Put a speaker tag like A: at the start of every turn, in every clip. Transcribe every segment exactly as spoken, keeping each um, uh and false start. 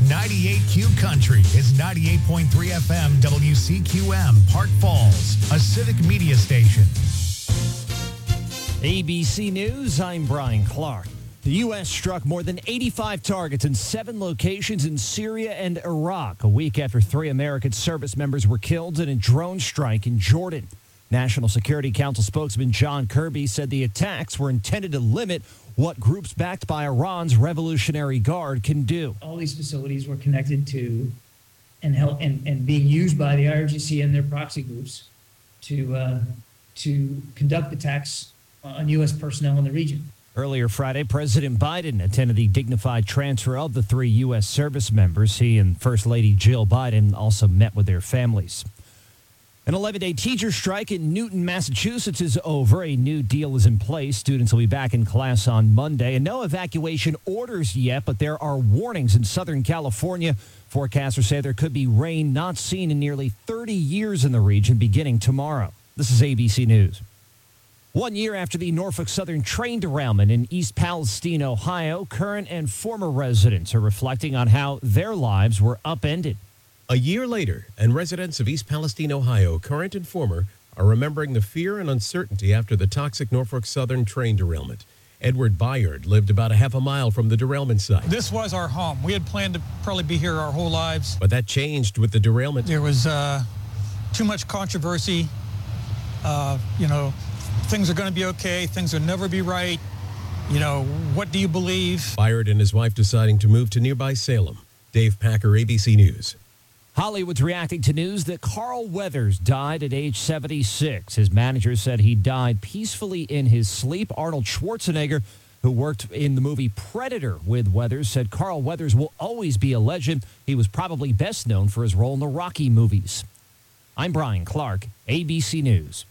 A: ninety-eight Q Country is ninety-eight point three F M W C Q M, Park Falls, a civic media station.
B: A B C News, I'm Brian Clark. The U S struck more than eighty-five targets in seven locations in Syria and Iraq, a week after three American service members were killed in a drone strike in Jordan. National Security Council spokesman John Kirby said the attacks were intended to limit what groups backed by Iran's Revolutionary Guard can do.
C: All these facilities were connected to and help, and, and being used by the I R G C and their proxy groups to uh, to conduct attacks on U S personnel in the region.
B: Earlier Friday, President Biden attended the dignified transfer of the three U S service members. He and First Lady Jill Biden also met with their families. An eleven-day teacher strike in Newton, Massachusetts is over. A new deal is in place. Students will be back in class on Monday. And no evacuation orders yet, but there are warnings in Southern California. Forecasters say there could be rain not seen in nearly thirty years in the region beginning tomorrow. This is A B C News. One year after the Norfolk Southern train derailment in East Palestine, Ohio, current and former residents are reflecting on how their lives were upended.
D: A year later, and residents of East Palestine, Ohio, current and former, are remembering the fear and uncertainty after the toxic Norfolk Southern train derailment. Edward Byard lived about a half a mile from the derailment site.
E: This was our home. We had planned to probably be here our whole lives.
D: But that changed with the derailment.
E: There was uh, too much controversy. Uh, you know, things are going to be okay. Things will never be right. You know, what do you believe?
D: Byard and his wife deciding to move to nearby Salem. Dave Packer, A B C News.
B: Hollywood's reacting to news that Carl Weathers died at age seventy-six. His manager said he died peacefully in his sleep. Arnold Schwarzenegger, who worked in the movie Predator with Weathers, said Carl Weathers will always be a legend. He was probably best known for his role in the Rocky movies. I'm Brian Clark, A B C News.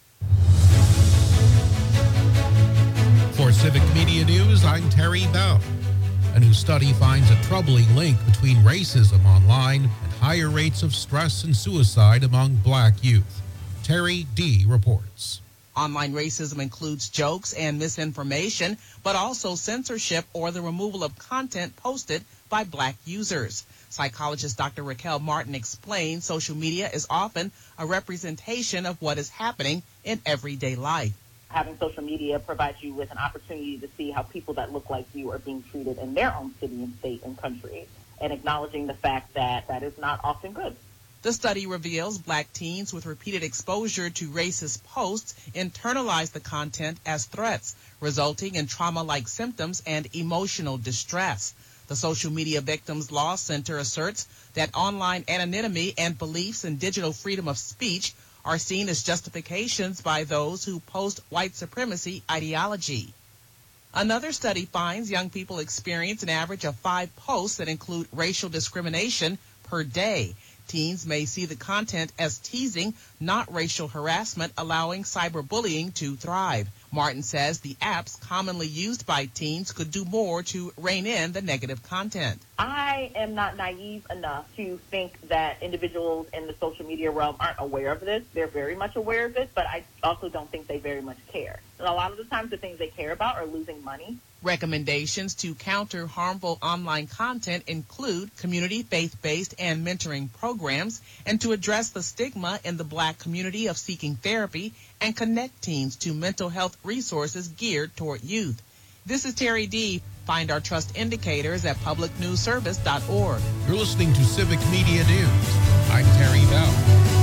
F: For Civic Media News, I'm Terry Bell. A new study finds a troubling link between racism online and higher rates of stress and suicide among black youth. Terry D. reports.
G: Online racism includes jokes and misinformation, but also censorship or the removal of content posted by black users. Psychologist Doctor Raquel Martin explains social media is often a representation of what is happening in everyday life.
H: Having social media provides you with an opportunity to see how people that look like you are being treated in their own city and state and country, and acknowledging the fact that that is not often good.
G: The study reveals black teens with repeated exposure to racist posts internalize the content as threats, resulting in trauma-like symptoms and emotional distress. The Social Media Victims Law Center asserts that online anonymity and beliefs in digital freedom of speech are seen as justifications by those who post white supremacy ideology. Another study finds young people experience an average of five posts that include racial discrimination per day. Teens may see the content as teasing, not racial harassment, allowing cyberbullying to thrive. Martin says the apps commonly used by teens could do more to rein in the negative content.
H: I am not naive enough to think that individuals in the social media realm aren't aware of this. They're very much aware of it, but I also don't think they very much care. And a lot of the times the things they care about are losing money.
G: Recommendations to counter harmful online content include community faith-based and mentoring programs, and to address the stigma in the black community of seeking therapy and connect teens to mental health resources geared toward youth. This is Terry D. Find our trust indicators at public news service dot org.
F: You're listening to Civic Media News. I'm Terry Bell.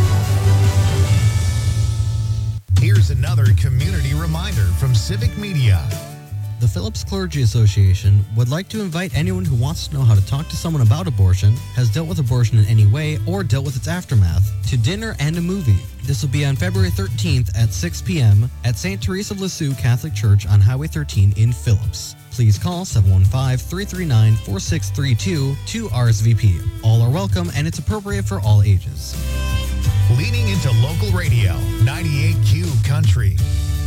A: Here's another community reminder from Civic Media.
I: The Phillips Clergy Association would like to invite anyone who wants to know how to talk to someone about abortion, has dealt with abortion in any way, or dealt with its aftermath, to dinner and a movie. This will be on February thirteenth at six p.m. at Saint Teresa of Lisieux Catholic Church on Highway thirteen in Phillips. Please call seven one five, three three nine, four six three two to R S V P. All are welcome, and it's appropriate for all ages.
A: Leaning into local radio, ninety-eight Q Country.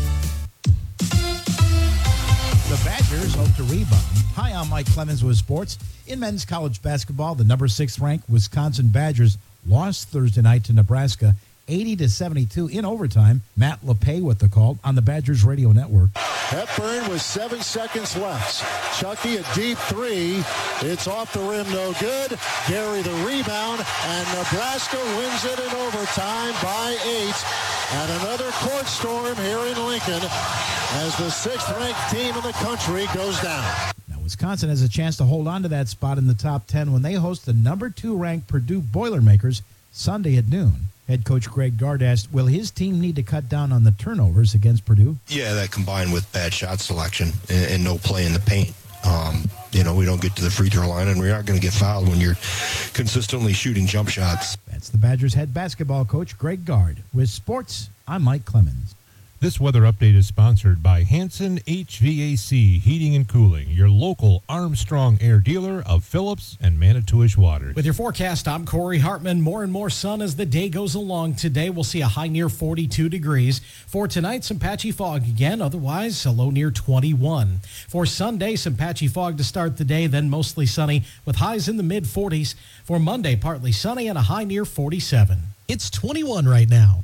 J: The Badgers hope to rebound. Hi, I'm Mike Clemens with sports. In men's college basketball, the number six ranked Wisconsin Badgers lost Thursday night to Nebraska, eighty to seventy-two in overtime. Matt LePay with the call on the Badgers radio network.
K: Hepburn with seven seconds left. Chucky a deep three. It's off the rim, no good. Gary the rebound, and Nebraska wins it in overtime by eight. And another court storm here in Lincoln as the sixth-ranked team in the country goes down.
J: Now, Wisconsin has a chance to hold on to that spot in the top ten when they host the number two-ranked Purdue Boilermakers Sunday at noon. Head coach Greg Gard asked, will his team need to cut down on the turnovers against Purdue?
L: Yeah, that combined with bad shot selection and, and no play in the paint. Um, you know, we don't get to the free throw line, and we aren't going to get fouled when you're consistently shooting jump shots.
J: That's the Badgers head basketball coach Greg Gard. With sports, I'm Mike Clemens.
M: This weather update is sponsored by Hanson H V A C Heating and Cooling, your local Armstrong Air dealer of Phillips and Manitowish Water.
N: With your forecast, I'm Corey Hartman. More and more sun as the day goes along. Today, we'll see a high near forty-two degrees. For tonight, some patchy fog again. Otherwise, a low near twenty-one. For Sunday, some patchy fog to start the day, then mostly sunny with highs in the mid forties. For Monday, partly sunny and a high near forty-seven. It's twenty-one right now.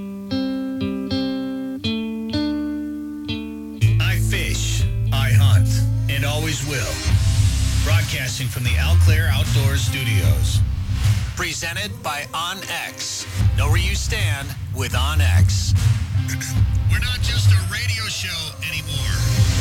O: And always will. Broadcasting from the Eau Claire Outdoor Studios. Presented by OnX. Know where you stand with OnX. We're not just a radio show anymore.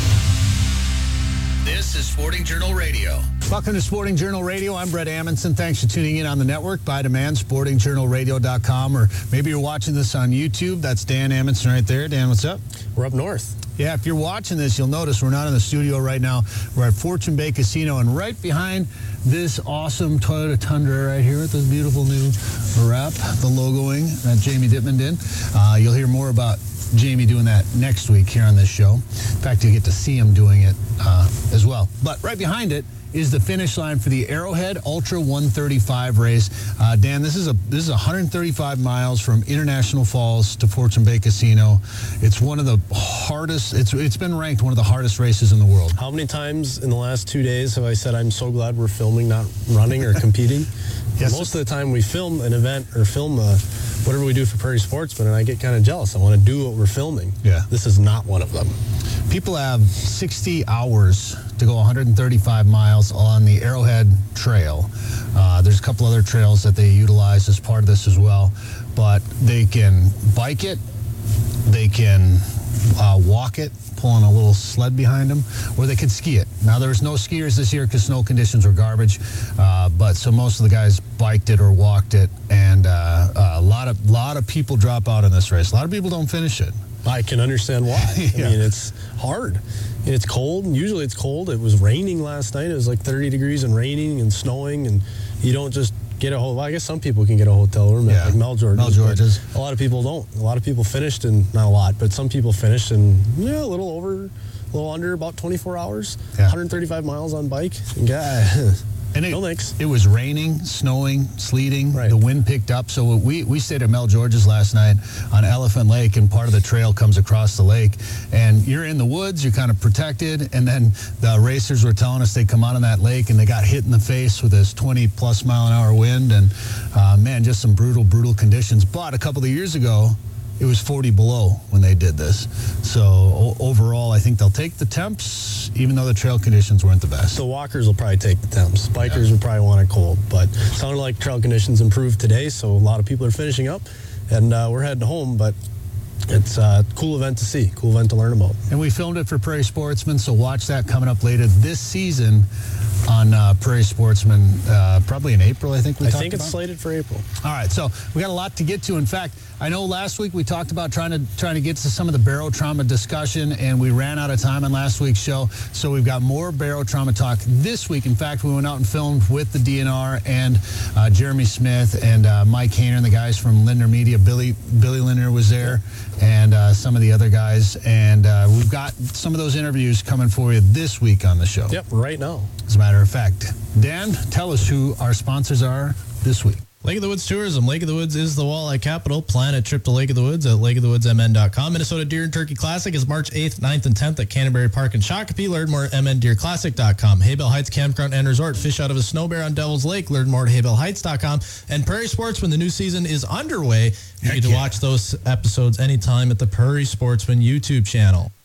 O: This is Sporting Journal Radio.
P: Welcome to Sporting Journal Radio. I'm Brett Amundson. Thanks for tuning in on the network. By demand, sporting journal radio dot com, or maybe you're watching this on YouTube. That's Dan Amundson right there. Dan, what's up?
Q: We're up north.
P: Yeah, if you're watching this, you'll notice we're not in the studio right now. We're at Fortune Bay Casino, and right behind this awesome Toyota Tundra right here with this beautiful new wrap, the logoing that Jamie Dittman did. Uh, you'll hear more about Jamie doing that next week here on this show. In fact, you get to see him doing it uh, as well. But right behind it is the finish line for the Arrowhead Ultra one thirty-five race. Uh, Dan, this is a this is one hundred thirty-five miles from International Falls to Fortune Bay Casino. It's one of the hardest. It's it's been ranked one of the hardest races in the world.
Q: How many times in the last two days have I said I'm so glad we're filming, not running or competing? Yes. Most of the time we film an event or film a, whatever we do for Prairie Sportsman, and I get kind of jealous. I want to do what we're filming.
P: Yeah.
Q: This is not one of them.
P: People have sixty hours to go one hundred thirty-five miles on the Arrowhead Trail. Uh, there's a couple other trails that they utilize as part of this as well, but they can bike it, they can uh, walk it, pulling a little sled behind them, or they could ski it. Now, there was no skiers this year because snow conditions were garbage, uh, but so most of the guys biked it or walked it, and uh, a lot of lot of people drop out in this race. A lot of people don't finish it.
Q: I can understand why.
P: Yeah.
Q: I mean, it's hard. It's cold. Usually it's cold. It was raining last night. It was like thirty degrees and raining and snowing, and you don't just get a whole, well, I guess some people can get a hotel room, yeah. like Mel George's.
P: Mel George's.
Q: A lot of people don't. A lot of people finished in, not a lot, but some people finished in, yeah, a little over, a little under about twenty-four hours, yeah. one hundred thirty-five miles on bike. Yeah.
P: And it,
Q: no thanks.
P: It was raining, snowing, sleeting.
Q: Right.
P: The wind picked up. So we, we stayed at Mel George's last night on Elephant Lake, and part of the trail comes across the lake. And you're in the woods, you're kind of protected. And then the racers were telling us they come out on that lake and they got hit in the face with this twenty plus mile an hour wind. And uh, man, just some brutal, brutal conditions. But a couple of years ago, it was forty below when they did this. So o- overall, I think they'll take the temps, even though the trail conditions weren't the best.
Q: The walkers will probably take the temps. Bikers yeah. will probably want it cold. But it sounded like trail conditions improved today, so a lot of people are finishing up. And uh, we're heading home, but it's a cool event to see, cool event to learn about.
P: And we filmed it for Prairie Sportsman, so watch that coming up later this season on uh, Prairie Sportsman, uh, probably in April, I think we
Q: I
P: talked
Q: think it's
P: about.
Q: slated for April.
P: All right, so we got a lot to get to. In fact, I know last week we talked about trying to trying to get to some of the barotrauma discussion, and we ran out of time on last week's show, so we've got more barotrauma talk this week. In fact, we went out and filmed with the D N R and uh, Jeremy Smith and uh, Mike Hayner and the guys from Lindner Media. Billy Billy Lindner was there, and uh, some of the other guys, and uh, we've got some of those interviews coming for you this week on the show.
Q: Yep, right now.
P: As a matter of fact, Dan, tell us who our sponsors are this week.
R: Lake of the Woods Tourism. Lake of the Woods is the walleye capital. Plan a trip to Lake of the Woods at lake of the woods m n dot com. Minnesota Deer and Turkey Classic is March eighth, ninth, and tenth at Canterbury Park in Shakopee. Learn more at m n deer classic dot com. Haybell Heights Campground and Resort. Fish out of a snow bear on Devil's Lake. Learn more at haybell heights dot com. And Prairie Sportsman, the new season is underway. You
P: Heck
R: get to
P: yeah.
R: watch those episodes anytime at the Prairie Sportsman YouTube channel.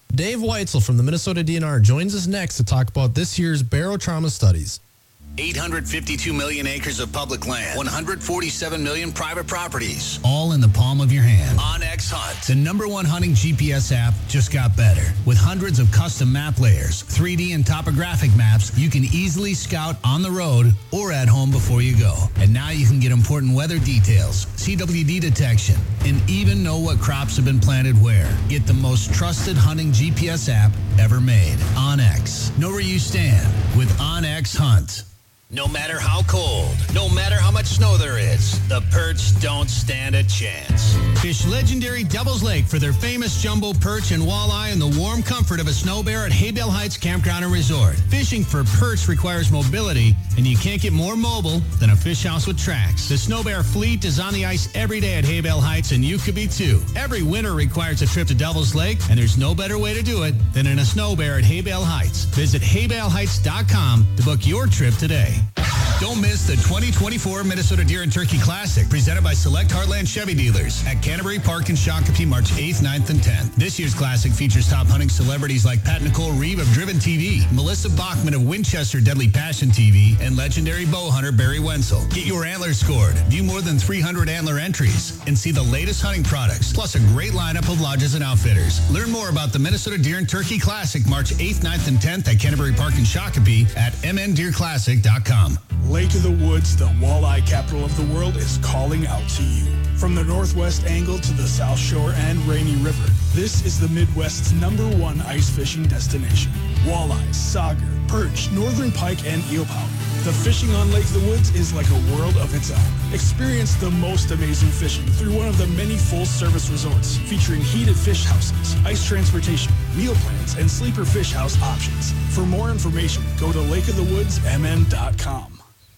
R: Dave Weitzel from the Minnesota D N R joins us next to talk about this year's barotrauma studies.
O: eight hundred fifty-two million acres of public land, one hundred forty-seven million private properties.
S: All in the palm of your hand.
O: OnX Hunt.
S: The number one hunting G P S app just got better. With hundreds of custom map layers, three D and topographic maps, you can easily scout on the road or at home before you go. And now you can get important weather details, C W D detection, and even know what crops have been planted where. Get the most trusted hunting G P S app ever made. OnX. Know where you stand with OnX Hunt.
O: No matter how cold, no matter how much snow there is, the perch don't stand a chance.
S: Fish legendary Devil's Lake for their famous jumbo perch and walleye in the warm comfort of a snow bear at Haybale Heights Campground and Resort. Fishing for perch requires mobility, and you can't get more mobile than a fish house with tracks. The snow bear fleet is on the ice every day at Haybale Heights, and you could be too. Every winter requires a trip to Devil's Lake, and there's no better way to do it than in a snow bear at Haybale Heights. Visit haybale heights dot com to book your trip today. Don't miss the twenty twenty-four Minnesota Deer and Turkey Classic, presented by Select Heartland Chevy Dealers at Canterbury Park in Shakopee, March eighth, ninth, and tenth. This year's Classic features top hunting celebrities like Pat Nicole Reeve of Driven T V, Melissa Bachman of Winchester Deadly Passion T V, and legendary bow hunter Barry Wenzel. Get your antlers scored, view more than three hundred antler entries, and see the latest hunting products, plus a great lineup of lodges and outfitters. Learn more about the Minnesota Deer and Turkey Classic, March eighth, ninth, and tenth at Canterbury Park in Shakopee at m n deer classic dot com.
T: Lake of the Woods, the walleye capital of the world, is calling out to you. From the Northwest Angle to the South Shore and Rainy River, this is the Midwest's number one ice fishing destination. Walleye, sauger, perch, northern pike, and eelpout. The fishing on Lake of the Woods is like a world of its own. Experience the most amazing fishing through one of the many full-service resorts featuring heated fish houses, ice transportation, meal plans, and sleeper fish house options. For more information, go to lake of the woods m n dot com.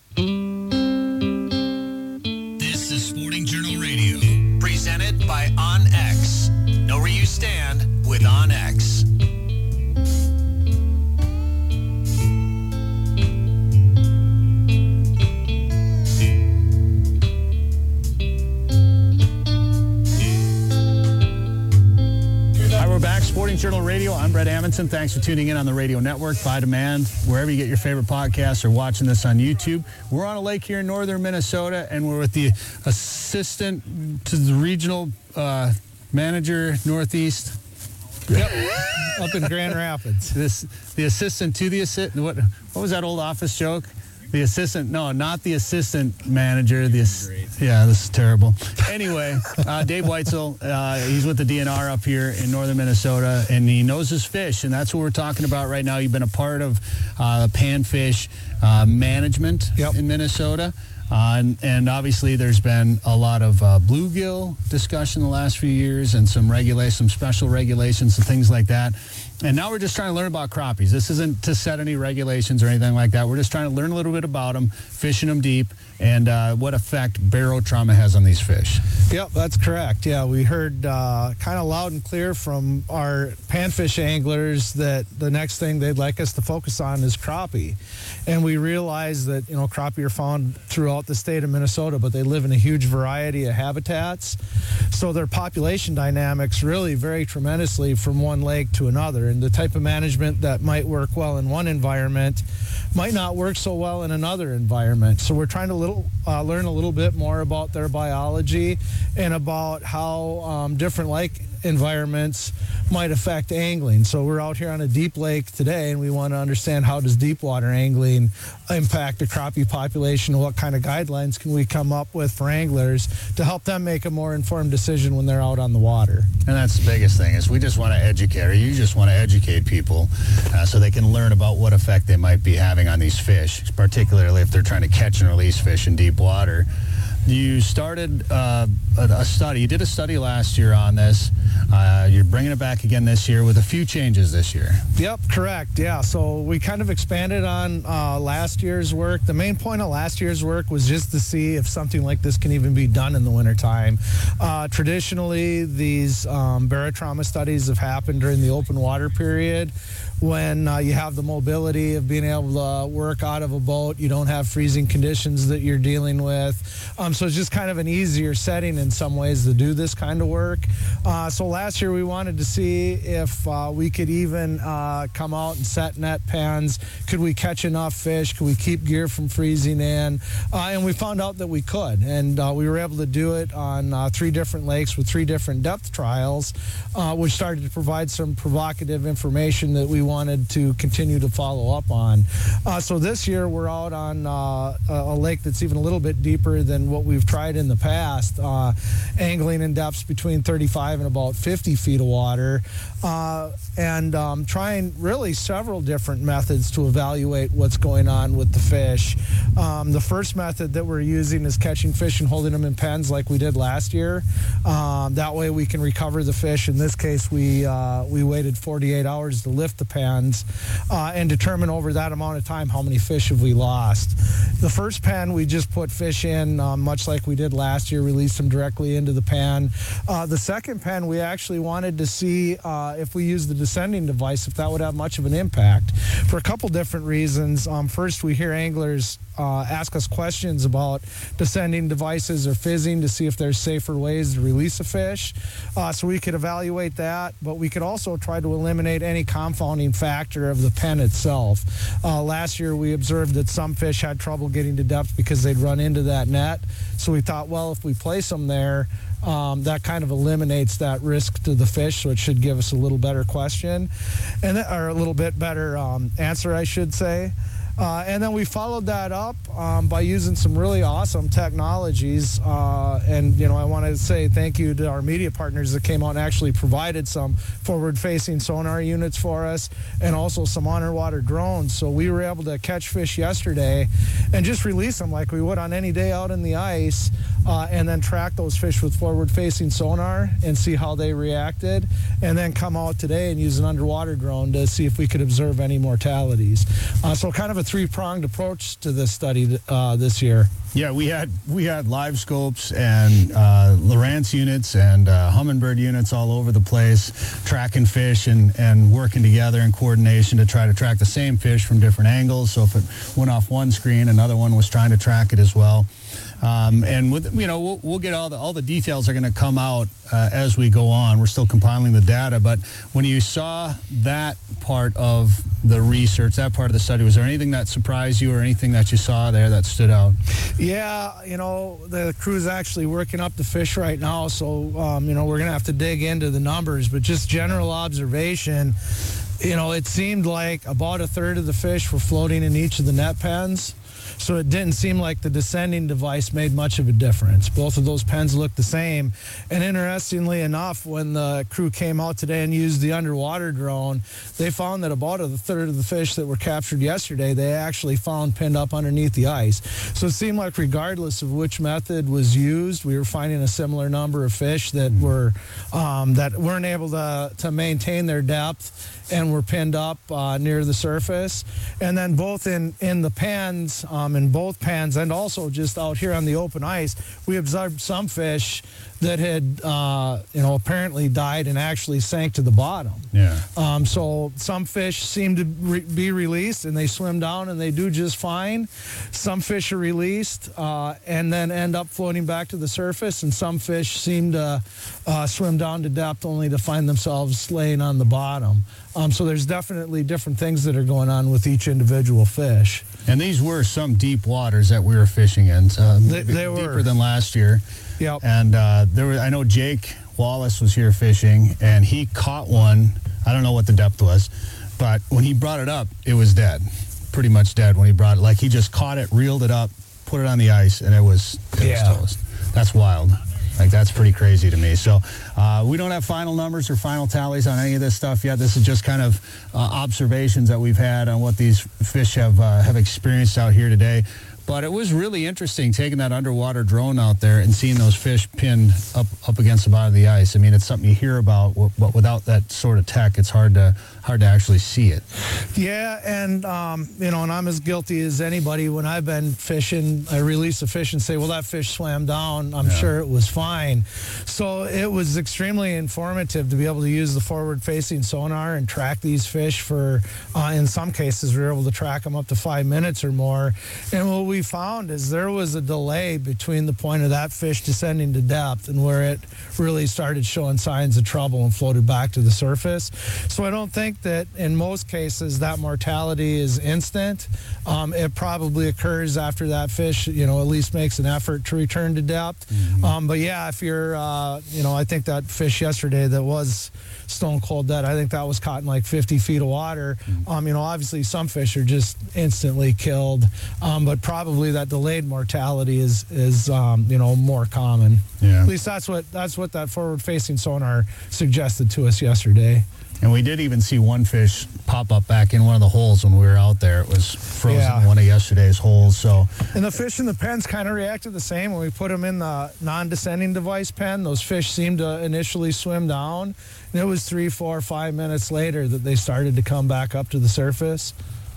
O: This is Sporting Journal Radio, presented by OnX. Know where you stand with OnX.
P: Hi, we're back. Sporting Journal Radio. I'm Brett Amundson. Thanks for tuning in on the radio network, by demand, wherever you get your favorite podcasts or watching this on YouTube. We're on a lake here in northern Minnesota, and we're with the assistant to the regional uh, manager, Northeast.
J: Yep, up in Grand Rapids.
P: This the assistant to the assistant. What what was that old office joke? The assistant, no, not the assistant manager. The ass- yeah, this is terrible. Anyway, uh, Dave Weitzel, uh, he's with the D N R up here in northern Minnesota, and he knows his fish, and that's what we're talking about right now. You've been a part of uh, panfish uh, management yep. in Minnesota. Uh, and, and obviously there's been a lot of uh, bluegill discussion the last few years and some regulations, some special regulations and things like that. And now we're just trying to learn about crappies. This isn't to set any regulations or anything like that. We're just trying to learn a little bit about them, fishing them deep, and uh, what effect barotrauma has on these fish.
J: Yep, that's correct. Yeah, we heard uh, kind of loud and clear from our panfish anglers that the next thing they'd like us to focus on is crappie. And we realized that, you know, crappie are found throughout the state of Minnesota, but they live in a huge variety of habitats. So their population dynamics really vary tremendously from one lake to another. And the type of management that might work well in one environment might not work so well in another environment. So we're trying to little, uh, learn a little bit more about their biology and about how um, different lake environments might affect angling. So we're out here on a deep lake today, and we want to understand how does deep water angling impact the crappie population, and what kind of guidelines can we come up with for anglers to help them make a more informed decision when they're out on the water.
P: And that's the biggest thing, is we just want to educate, or you just want to educate people uh, so they can learn about what effect they might be having on these fish, particularly if they're trying to catch and release fish in deep water. You started uh, a, a study. You did a study last year on this. Uh, you're bringing it back again this year with a few changes this year.
J: Yep, correct. Yeah, so we kind of expanded on uh, last year's work. The main point of last year's work was just to see if something like this can even be done in the wintertime. Uh, traditionally, these um, barotrauma studies have happened during the open water period, when uh, you have the mobility of being able to uh, work out of a boat. You don't have freezing conditions that you're dealing with. Um, so it's just kind of an easier setting in some ways to do this kind of work. Uh, so last year we
P: wanted to see if uh, we could even uh, come out and set net pens. Could we catch enough fish? Could we keep gear from freezing in? Uh, and we found out that we could. And uh, we were able to do it on uh, three different lakes with three different depth trials, uh, which started to provide some provocative information that we wanted to continue to follow up on. Uh, so this year we're out on uh, a lake that's even a little bit deeper than what we've tried in the past, uh, angling in depths between thirty-five and about fifty feet of water, uh, and um, trying really several different methods to evaluate what's going on with the fish. Um, the first method that we're using is catching fish and holding them in pens like we did last year. Um, that way we can recover the fish. In this case, we uh, we waited forty-eight hours to lift the pens uh, and determine over that amount of time how many fish have we lost. The first pen we just put fish in, um, much like we did last year, released them directly into the pen. Uh, the second pen, we actually wanted to see uh, if we use the descending device, if that would have much of an impact, for a couple different reasons. Um, first, we hear anglers uh, ask us questions about descending devices or fizzing to see if there's safer ways to release a fish. Uh, so we could evaluate that, but we could also try to eliminate any confounding factor of the pen itself. Uh, last year, we observed that some fish had trouble getting to depth because they'd run into that net. So we thought, well, if we place them there, Um, that kind of eliminates that risk to the fish, so it should give us a little better question, and th- or a little bit better um, answer, I should say. Uh, and then we followed that up um, by using some really awesome technologies. Uh, and, you know, I want to say thank you to our media partners that came out and actually provided some forward-facing sonar units for us and also some underwater drones. So we were able to catch fish yesterday and just release them like we would on any day out in the ice, uh, and then track those fish with forward-facing sonar and see how they reacted, and then come out today and use an underwater drone to see if we could observe any mortalities. Uh, so kind of a three-pronged approach to this study uh, this year. Yeah, we had we had live scopes and uh, Lowrance units and uh, Humminbird units all over the place, tracking fish and, and working together in coordination to try to track the same fish from different angles. So if it went off one screen, another one was trying to track it as well. Um, and with, you know, we'll, we'll get all the all the details are going to come out uh, as we go on. We're still compiling the data, but when you saw that part of the research, that part of the study, was there anything that surprised you or anything that you saw there that stood out? Yeah, you know, the crew's actually working up the fish right now, so um, you know, we're going to have to dig into the numbers, but just general observation, you know, it seemed like about a third of the fish were floating in each of the net pens. So it didn't seem like the descending device made much of a difference. Both of those pens looked the same. And interestingly enough, when the crew came out today and used the underwater drone, they found that about a third of the fish that were captured yesterday, they actually found pinned up underneath the ice. So it seemed like regardless of which method was used, we were finding a similar number of fish that were um, that weren't able to, to maintain their depth and were pinned up uh, near the surface. And then both in, in the pens, um, in both pens, and also just out here on the open ice, we observed some fish that had, uh, you know, apparently died and actually sank to the bottom. Yeah. Um, so some fish seem to re- be released and they swim down and they do just fine. Some fish are released uh, and then end up floating back to the surface, and some fish seem to uh, swim down to depth only to find themselves laying on the bottom. Um, so there's definitely different things that are going on with each individual fish. And these were some deep waters that we were fishing in. So they, they were deeper than last year. Yep. And uh, there were, I know Jake Wallace was here fishing, and he caught one. I don't know what the depth was, but when he brought it up, it was dead, pretty much dead when he brought it. Like, he just caught it, reeled it up, put it on the ice, and it was, it yeah. was toast. That's wild. Like, that's pretty crazy to me. So uh, we don't have final numbers or final tallies on any of this stuff yet. This is just kind of uh, observations that we've had on what these fish have uh, have experienced out here today. But it was really interesting taking that underwater drone out there and seeing those fish pinned up, up against the bottom of the ice. I mean, it's something you hear about, but without that sort of tech, it's hard to hard to actually see it. Yeah, and, um, you know, and I'm as guilty as anybody. When I've been fishing, I release a fish and say, well, that fish swam down. I'm yeah. sure it was fine. So it was extremely informative to be able to use the forward-facing sonar and track these fish for, uh, in some cases, we were able to track them up to five minutes or more. And what we we found is there was a delay between the point of that fish descending to depth and where it really started showing signs of trouble and floated back to the surface. So I don't think that in most cases that mortality is instant. Um, it probably occurs after that fish, you know, at least makes an effort to return to depth. Mm-hmm. Um, but yeah, if you're, uh, you know, I think that fish yesterday that was stone cold dead, I think that was caught in like fifty feet of water. Mm-hmm. Um, you know, obviously some fish are just instantly killed, um, but probably that delayed mortality is, is um, you know, more common.
U: Yeah.
P: At least that's what, that's what that forward-facing sonar suggested to us yesterday.
U: And we did even see one fish pop up back in one of the holes when we were out there. It was frozen
P: Yeah.
U: in one of yesterday's holes. So,
P: And the fish in the pens kind of reacted the same. When we put them in the non-descending device pen, those fish seemed to initially swim down. And it was three, four, five minutes later that they started to come back up to the surface.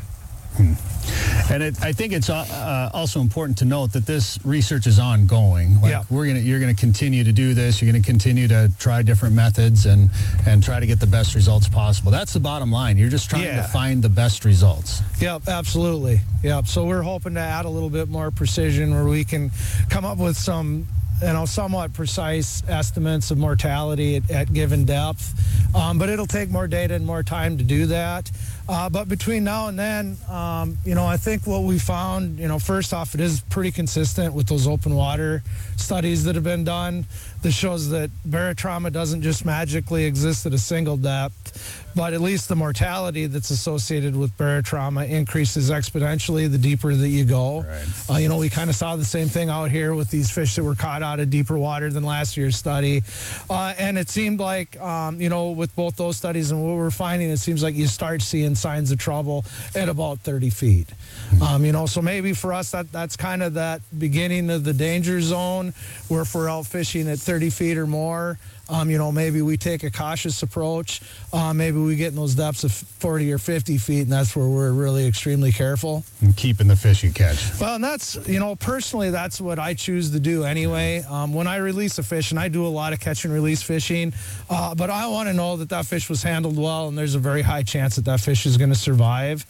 U: and it, I think it's uh, also important to note that this research is ongoing. Like
P: Yeah.
U: we're gonna, you're going to continue to do this. You're going to continue to try different methods and and try to get the best results possible. That's the bottom line. You're just trying
P: Yeah.
U: to find the best results.
P: Yep, absolutely. Yep. So we're hoping to add a little bit more precision where we can come up with some, you know, somewhat precise estimates of mortality at, at given depth. Um, but it'll take more data and more time to do that. Uh, but between now and then, um, you know, I think what we found, you know, first off, it is pretty consistent with those open water studies that have been done. That shows that barotrauma doesn't just magically exist at a single depth, but at least the mortality that's associated with barotrauma increases exponentially the deeper that you go. Right. Uh, you know, we kind of saw the same thing out here with these fish that were caught out of deeper water than last year's study. Uh, and it seemed like, um, you know, with both those studies and what we're finding, it seems like you start seeing signs of trouble at about thirty feet. Um, you know, so maybe for us, that that's kind of that beginning of the danger zone where if we're out fishing at thirty feet or more, um, you know, maybe we take a cautious approach. Uh, maybe we get in those depths of forty or fifty feet, and that's where we're really extremely careful.
U: And keeping the fish you catch.
P: Well, and that's, you know, personally, that's what I choose to do anyway. Um, when I release a fish, and I do a lot of catch and release fishing, uh, but I want to know that that fish was handled well, and there's a very high chance that that fish is going to survive.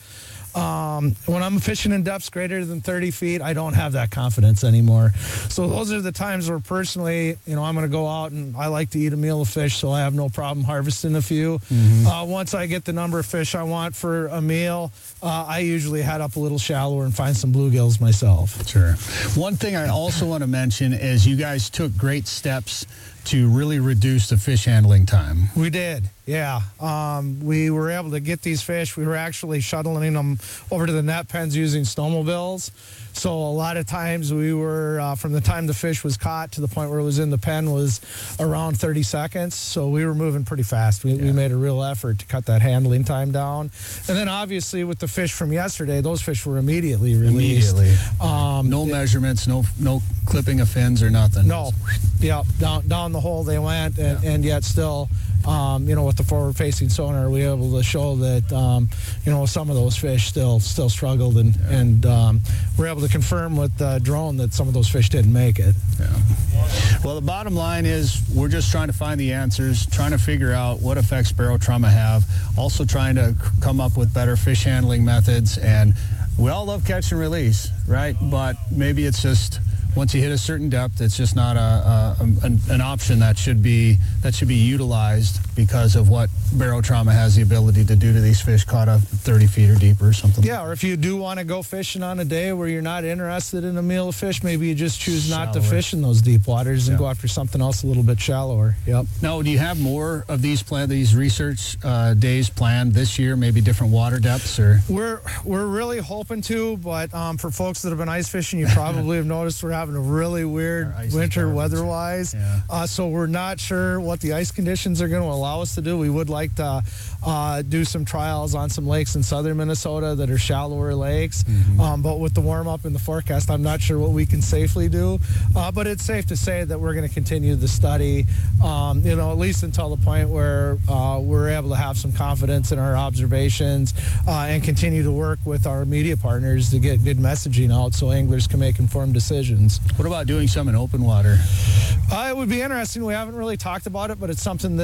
P: Um, when I'm fishing in depths greater than thirty feet, I don't have that confidence anymore. So those are the times where personally, you know, I'm going to go out and I like to eat a meal of fish, so I have no problem harvesting a few. Mm-hmm. Uh, once I get the number of fish I want for a meal, uh, I usually head up a little shallower and find some bluegills myself.
U: Sure. One thing I also want to mention is you guys took great steps to really reduce the fish handling time.
P: We did, yeah. Um, we were able to get these fish. We were actually shuttling them over to the net pens using snowmobiles. So a lot of times we were, uh, from the time the fish was caught to the point where it was in the pen was around thirty seconds. So we were moving pretty fast. We, yeah. we made a real effort to cut that handling time down. And then obviously with the fish from yesterday, those fish were immediately released.
U: Immediately.
P: Um,
U: no measurements, no no clipping of fins or nothing.
P: No. Yeah, down, down the hole they went, and, yeah. and yet still, um, you know, with the forward-facing sonar, we were able to show that, um, you know, some of those fish still still struggled, and, yeah. and um, we're able to confirm with the drone that some of those fish didn't make it.
U: Yeah. Well, the bottom line is we're just trying to find the answers, trying to figure out what effects barotrauma have, also trying to c- come up with better fish handling methods, and we all love catch and release, right? But maybe it's just once you hit a certain depth, it's just not a, a an, an option that should be that should be utilized because of what barotrauma has the ability to do to these fish caught up thirty feet or deeper or something.
P: Yeah, or if you do want to go fishing on a day where you're not interested in a meal of fish, maybe you just choose not Shallower. to fish in those deep waters and yeah. go after something else a little bit shallower. Yep.
U: Now, do you have more of these plan these research uh, days planned this year? Maybe different water depths, or
P: we're we're really hoping to, but um, for folks that have been ice fishing, you probably have noticed we're having a really weird winter weather-wise. Yeah. Uh, so we're not sure what the ice conditions are going to allow us to do. We would like to uh, do some trials on some lakes in southern Minnesota that are shallower lakes. Mm-hmm. Um, but with the warm-up in the forecast, I'm not sure what we can safely do. Uh, but it's safe to say that we're going to continue the study, um, you know, at least until the point where uh, we're able to have some confidence in our observations uh, and continue to work with our media partners to get good messaging out so anglers can make informed decisions.
U: What about doing some in open water?
P: Uh, it would be interesting. We haven't really talked about it, but it's something that we could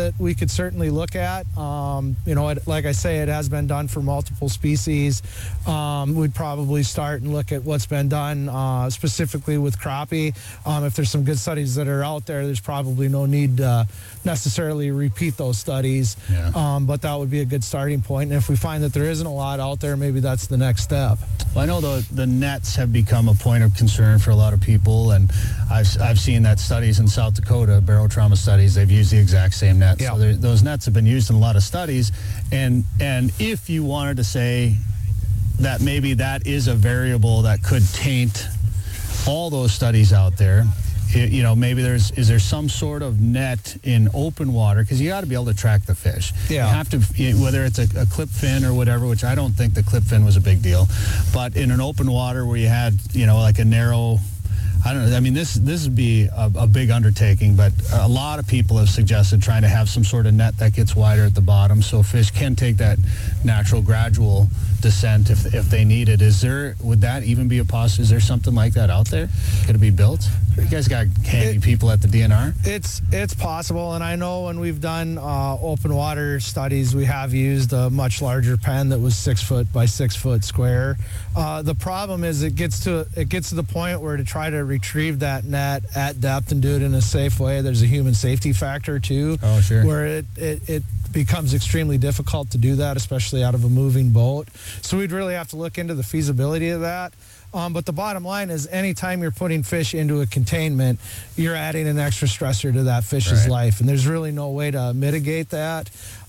C: could certainly look at. Um, you know, it, like I say, it has been done for multiple species. Um, we'd probably start and look at what's been done uh, specifically with crappie. Um, if there's some good studies that are out there, there's probably no need to necessarily repeat those studies.
U: Yeah.
C: Um, but that would be a good starting point. And if we find that there isn't a lot out there, maybe that's the next step.
U: Well, I know the, the nets have become a point of concern for a lot of people, and I've, I've seen that studies in South Dakota, barotrauma studies, they've used the exact same net.
C: Yeah.
U: So there, those nets have been used in a lot of studies, and and if you wanted to say that maybe that is a variable that could taint all those studies out there, it, you know, maybe there's, is there some sort of net in open water? Because you got to be able to track the fish.
C: Yeah.
U: You have to, whether it's a, a clip fin or whatever, which I don't think the clip fin was a big deal, but in an open water where you had, you know, like a narrow, I don't know, I mean, this this would be a, a big undertaking, but a lot of people have suggested trying to have some sort of net that gets wider at the bottom so fish can take that natural gradual descent if if they need it. Is there, would that even be a possibility? Is there something like that out there? Could it be built? You guys got handy it, people at the D N R?
C: It's it's possible, and I know when we've done uh, open water studies, we have used a much larger pen that was six foot by six foot square. Uh, the problem is it gets to it gets to the point where to try to retrieve that net at depth and do it in a safe way, there's a human safety factor too.
U: Oh, sure.
C: Where it it, it becomes extremely difficult to do that, especially out of a moving boat. So we'd really have to look into the feasibility of that. Um, but the bottom line is anytime you're putting fish into a containment, you're adding an extra stressor to that fish's
U: Right.
C: life. And there's really no way to mitigate that.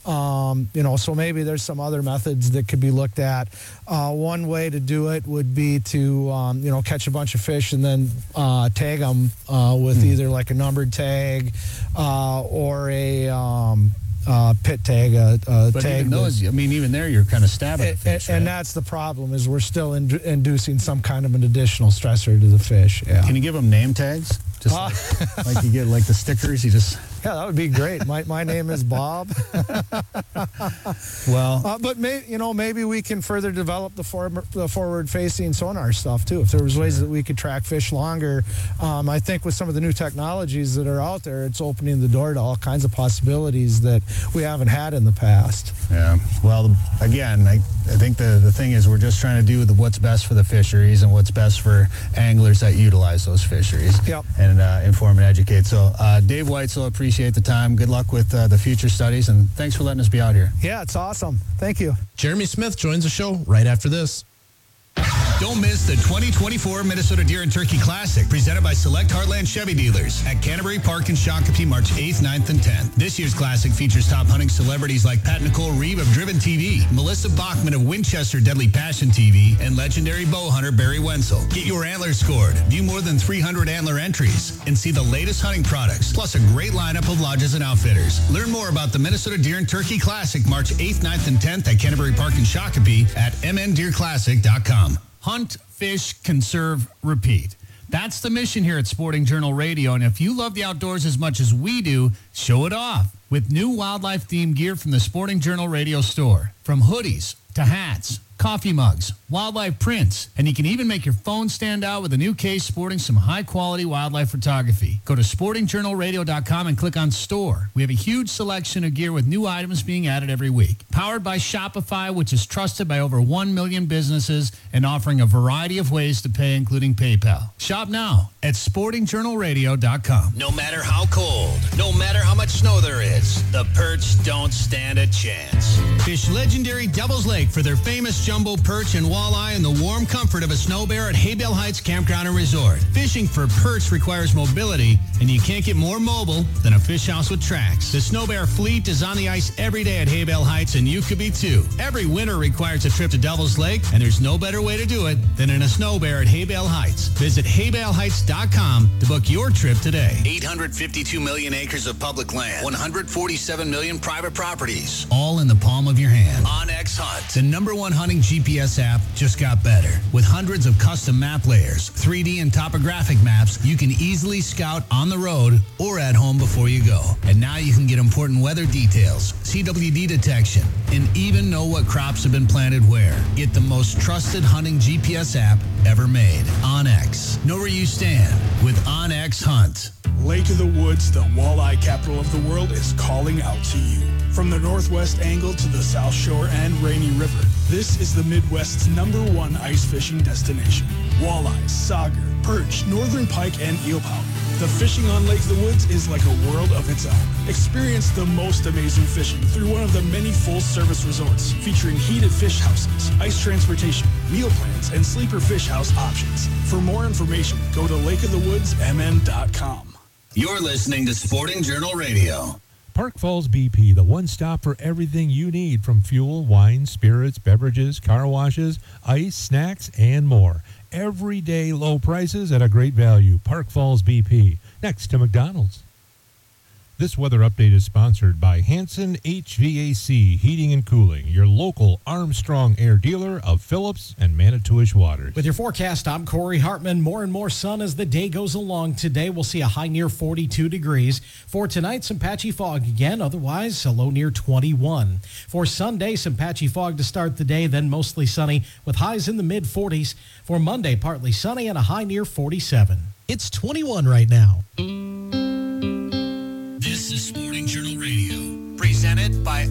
C: Um, you know, so maybe there's some other methods that could be looked at. Uh, one way to do it would be to, um, you know, catch a bunch of fish and then uh, tag them uh, with
U: Hmm.
C: either like a numbered tag uh, or a um, uh, pit tag, a, a
U: But
C: tag.
U: even
C: that-
U: those, I mean, even there, you're kind of stabbing
C: and,
U: the fish,
C: and
U: right?
C: that's the problem, is we're still in, inducing some kind of an additional stressor to the fish. Yeah.
U: Can you give them name tags? Just
C: Uh,
U: like, like you get like the stickers, you just...
C: Yeah, that would be great. My my name is Bob.
U: Well,
C: uh, but may, you know, maybe we can further develop the, for, the forward-facing sonar stuff too. If there was ways that we could track fish longer, um, I think with some of the new technologies that are out there, it's opening the door to all kinds of possibilities that we haven't had in the past.
U: Yeah. Well, again, I, I think the, the thing is we're just trying to do the, what's best for the fisheries and what's best for anglers that utilize those fisheries.
C: Yep.
U: And uh, inform and educate. So, uh, Dave Weitzel, appreciate the time. Good luck with uh, the future studies, and thanks for letting us be out here.
C: Yeah, it's awesome. Thank you.
R: Jeremy Smith joins the show right after this.
O: Don't miss the twenty twenty-four Minnesota Deer and Turkey Classic, presented by Select Heartland Chevy Dealers at Canterbury Park in Shakopee, March eighth, ninth, and tenth. This year's Classic features top hunting celebrities like Pat Nicole Reeve of Driven T V, Melissa Bachman of Winchester Deadly Passion T V, and legendary bow hunter Barry Wenzel. Get your antlers scored, view more than three hundred antler entries, and see the latest hunting products, plus a great lineup of lodges and outfitters. Learn more about the Minnesota Deer and Turkey Classic, March eighth, ninth, and tenth at Canterbury Park in Shakopee at m n deer classic dot com. Hunt, fish, conserve, repeat. That's the mission here at Sporting Journal Radio, and if you love the outdoors as much as we do, show it off with new wildlife-themed gear from the Sporting Journal Radio store. From hoodies to hats, coffee mugs, wildlife prints, and you can even make your phone stand out with a new case sporting some high-quality wildlife photography. Go to sporting journal radio dot com and click on Store. We have a huge selection of gear with new items being added every week. Powered by Shopify, which is trusted by over one million businesses and offering a variety of ways to pay, including PayPal. Shop now at sporting journal radio dot com. No matter how cold, no matter how much snow there is, the perch don't stand a chance.
S: Fish legendary Devil's Lake for their famous jumbo perch and walleye in the warm comfort of a snow bear at Haybale Heights Campground and Resort. Fishing for perch requires mobility, and you can't get more mobile than a fish house with tracks. The snow bear fleet is on the ice every day at Haybale Heights, and you could be too. Every winter requires a trip to Devil's Lake, and there's no better way to do it than in a snow bear at Haybale Heights. Visit haybale heights dot com to book your trip today.
O: eight hundred fifty-two million acres of public land, one hundred forty-seven million private properties,
S: All in the palm of your hand.
O: OnX Hunt, the number one hunting G P S app, just got better. With hundreds of custom map layers, three D and topographic maps, you can easily scout on the road or at home before you go. And now you can get important weather details, C W D detection, and even know what crops have been planted where. Get the most trusted hunting G P S app ever made. OnX. Know where you stand with OnX Hunt.
T: Lake of the Woods, the walleye capital of the world, is calling out to you. From the Northwest Angle to the South Shore and Rainy River, this is the Midwest's number one ice fishing destination. Walleyes, sauger, perch, northern pike, and eelpout. The fishing on Lake of the Woods is like a world of its own. Experience the most amazing fishing through one of the many full-service resorts featuring heated fish houses, ice transportation, meal plans, and sleeper fish house options. For more information, go to lake of the woods m n dot com.
O: You're listening to Sporting Journal Radio.
M: Park Falls B P, the one stop for everything you need from fuel, wine, spirits, beverages, car washes, ice, snacks, and more. Everyday low prices at a great value. Park Falls B P, next to McDonald's. This weather update is sponsored by Hanson H V A C Heating and Cooling, your local Armstrong Air dealer of Phillips and Manitowish Waters.
N: With your forecast, I'm Corey Hartman. More and more sun as the day goes along. Today, we'll see a high near forty-two degrees. For tonight, some patchy fog again. Otherwise, a low near twenty-one. For Sunday, some patchy fog to start the day, then mostly sunny with highs in the mid forties. For Monday, partly sunny and a high near forty-seven.
E: It's twenty-one right now.
O: This is Sporting Journal Radio, presented by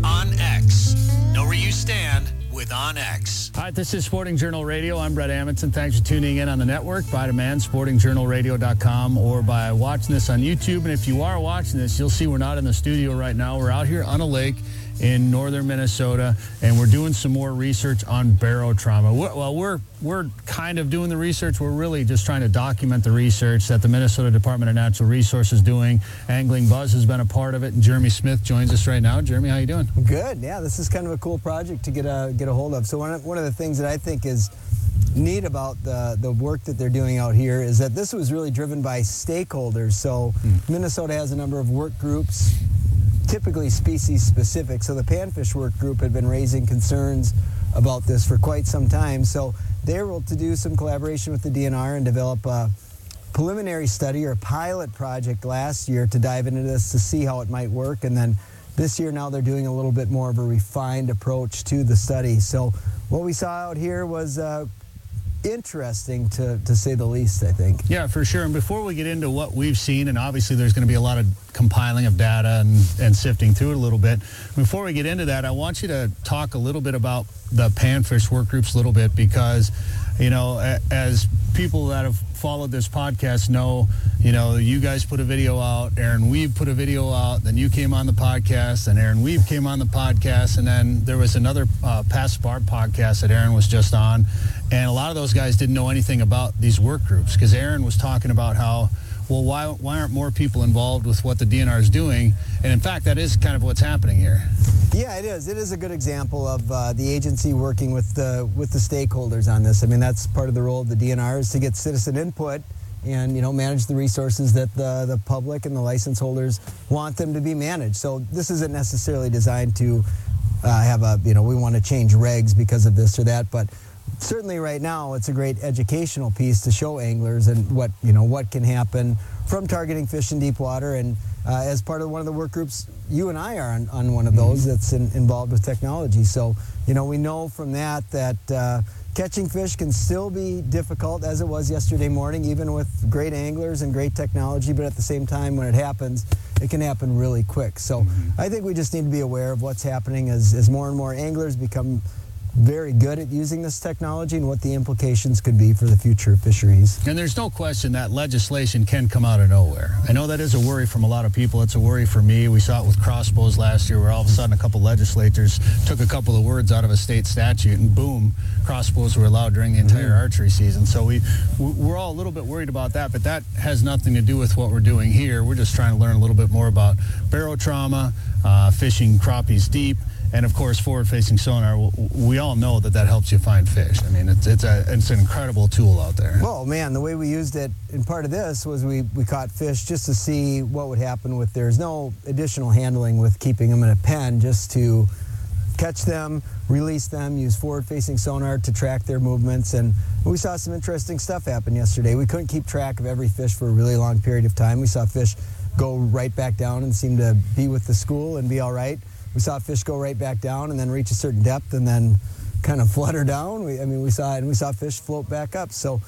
O: OnX. Know where you stand with OnX.
U: All right, this is Sporting Journal Radio. I'm Brett Amundsen. Thanks for tuning in on the network by demand, sporting journal radio dot com, or by watching this on YouTube. And if you are watching this, you'll see we're not in the studio right now. We're out here on a lake in northern Minnesota, and we're doing some more research on barotrauma. We're, well, we're we're kind of doing the research. We're really just trying to document the research that the Minnesota Department of Natural Resources is doing. Angling Buzz has been a part of it, and Jeremy Smith joins us right now. Jeremy, how you doing?
V: Good. Yeah, this is kind of a cool project to get a get a hold of. So one of, one of the things that I think is neat about the the work that they're doing out here is that this was really driven by stakeholders. So hmm. Minnesota has a number of work groups, typically species specific. So the panfish work group had been raising concerns about this for quite some time. So they were able to do some collaboration with the D N R and develop a preliminary study or a pilot project last year to dive into this to see how it might work. And then this year now they're doing a little bit more of a refined approach to the study. So what we saw out here was uh, interesting to, to say the least, I think.
U: Yeah, for sure. And before we get into what we've seen, and obviously there's going to be a lot of compiling of data and, and sifting through it a little bit. Before we get into that, I want you to talk a little bit about the panfish work groups a little bit because, you know, as people that have followed this podcast know, you know, you guys put a video out, Aaron Weeb put a video out, then you came on the podcast, and Aaron Weeb came on the podcast, and then there was another uh, Pass Bar podcast that Aaron was just on, and a lot of those guys didn't know anything about these work groups because Aaron was talking about how, well, why why aren't more people involved with what the D N R is doing? And in fact, that is kind of what's happening here.
V: Yeah, it is. It is a good example of uh, the agency working with the with the stakeholders on this. I mean, that's part of the role of the D N R is to get citizen input and, you know, manage the resources that the, the public and the license holders want them to be managed. So this isn't necessarily designed to uh, have a, you know, we want to change regs because of this or that, but certainly right now it's a great educational piece to show anglers and what, you know, what can happen from targeting fish in deep water. And uh, as part of one of the work groups, you and I are on, on one of those that's in, involved with technology. So, you know, we know from that that uh, catching fish can still be difficult as it was yesterday morning, even with great anglers and great technology. But at the same time, when it happens, it can happen really quick. So mm-hmm. I think we just need to be aware of what's happening as, as more and more anglers become very good at using this technology and what the implications could be for the future of fisheries.
U: And there's no question that legislation can come out of nowhere. I know that is a worry from a lot of people. It's a worry for me. We saw it with crossbows last year where all of a sudden a couple legislators took a couple of words out of a state statute and boom, crossbows were allowed during the entire mm-hmm. archery season. So we, we're all a little bit worried about that, but that has nothing to do with what we're doing here. We're just trying to learn a little bit more about barotrauma, uh, fishing crappies deep, and of course, forward-facing sonar. We all know that that helps you find fish. I mean, it's it's a it's an incredible tool out there.
V: Well, man, the way we used it in part of this was we we caught fish just to see what would happen with. There's no additional handling with keeping them in a pen, just to catch them, release them, use forward-facing sonar to track their movements, and we saw some interesting stuff happen yesterday. We couldn't keep track of every fish for a really long period of time. We saw fish go right back down and seem to be with the school and be all right. We saw fish go right back down and then reach a certain depth and then kind of flutter down. We, I mean, we saw and we saw fish float back up. So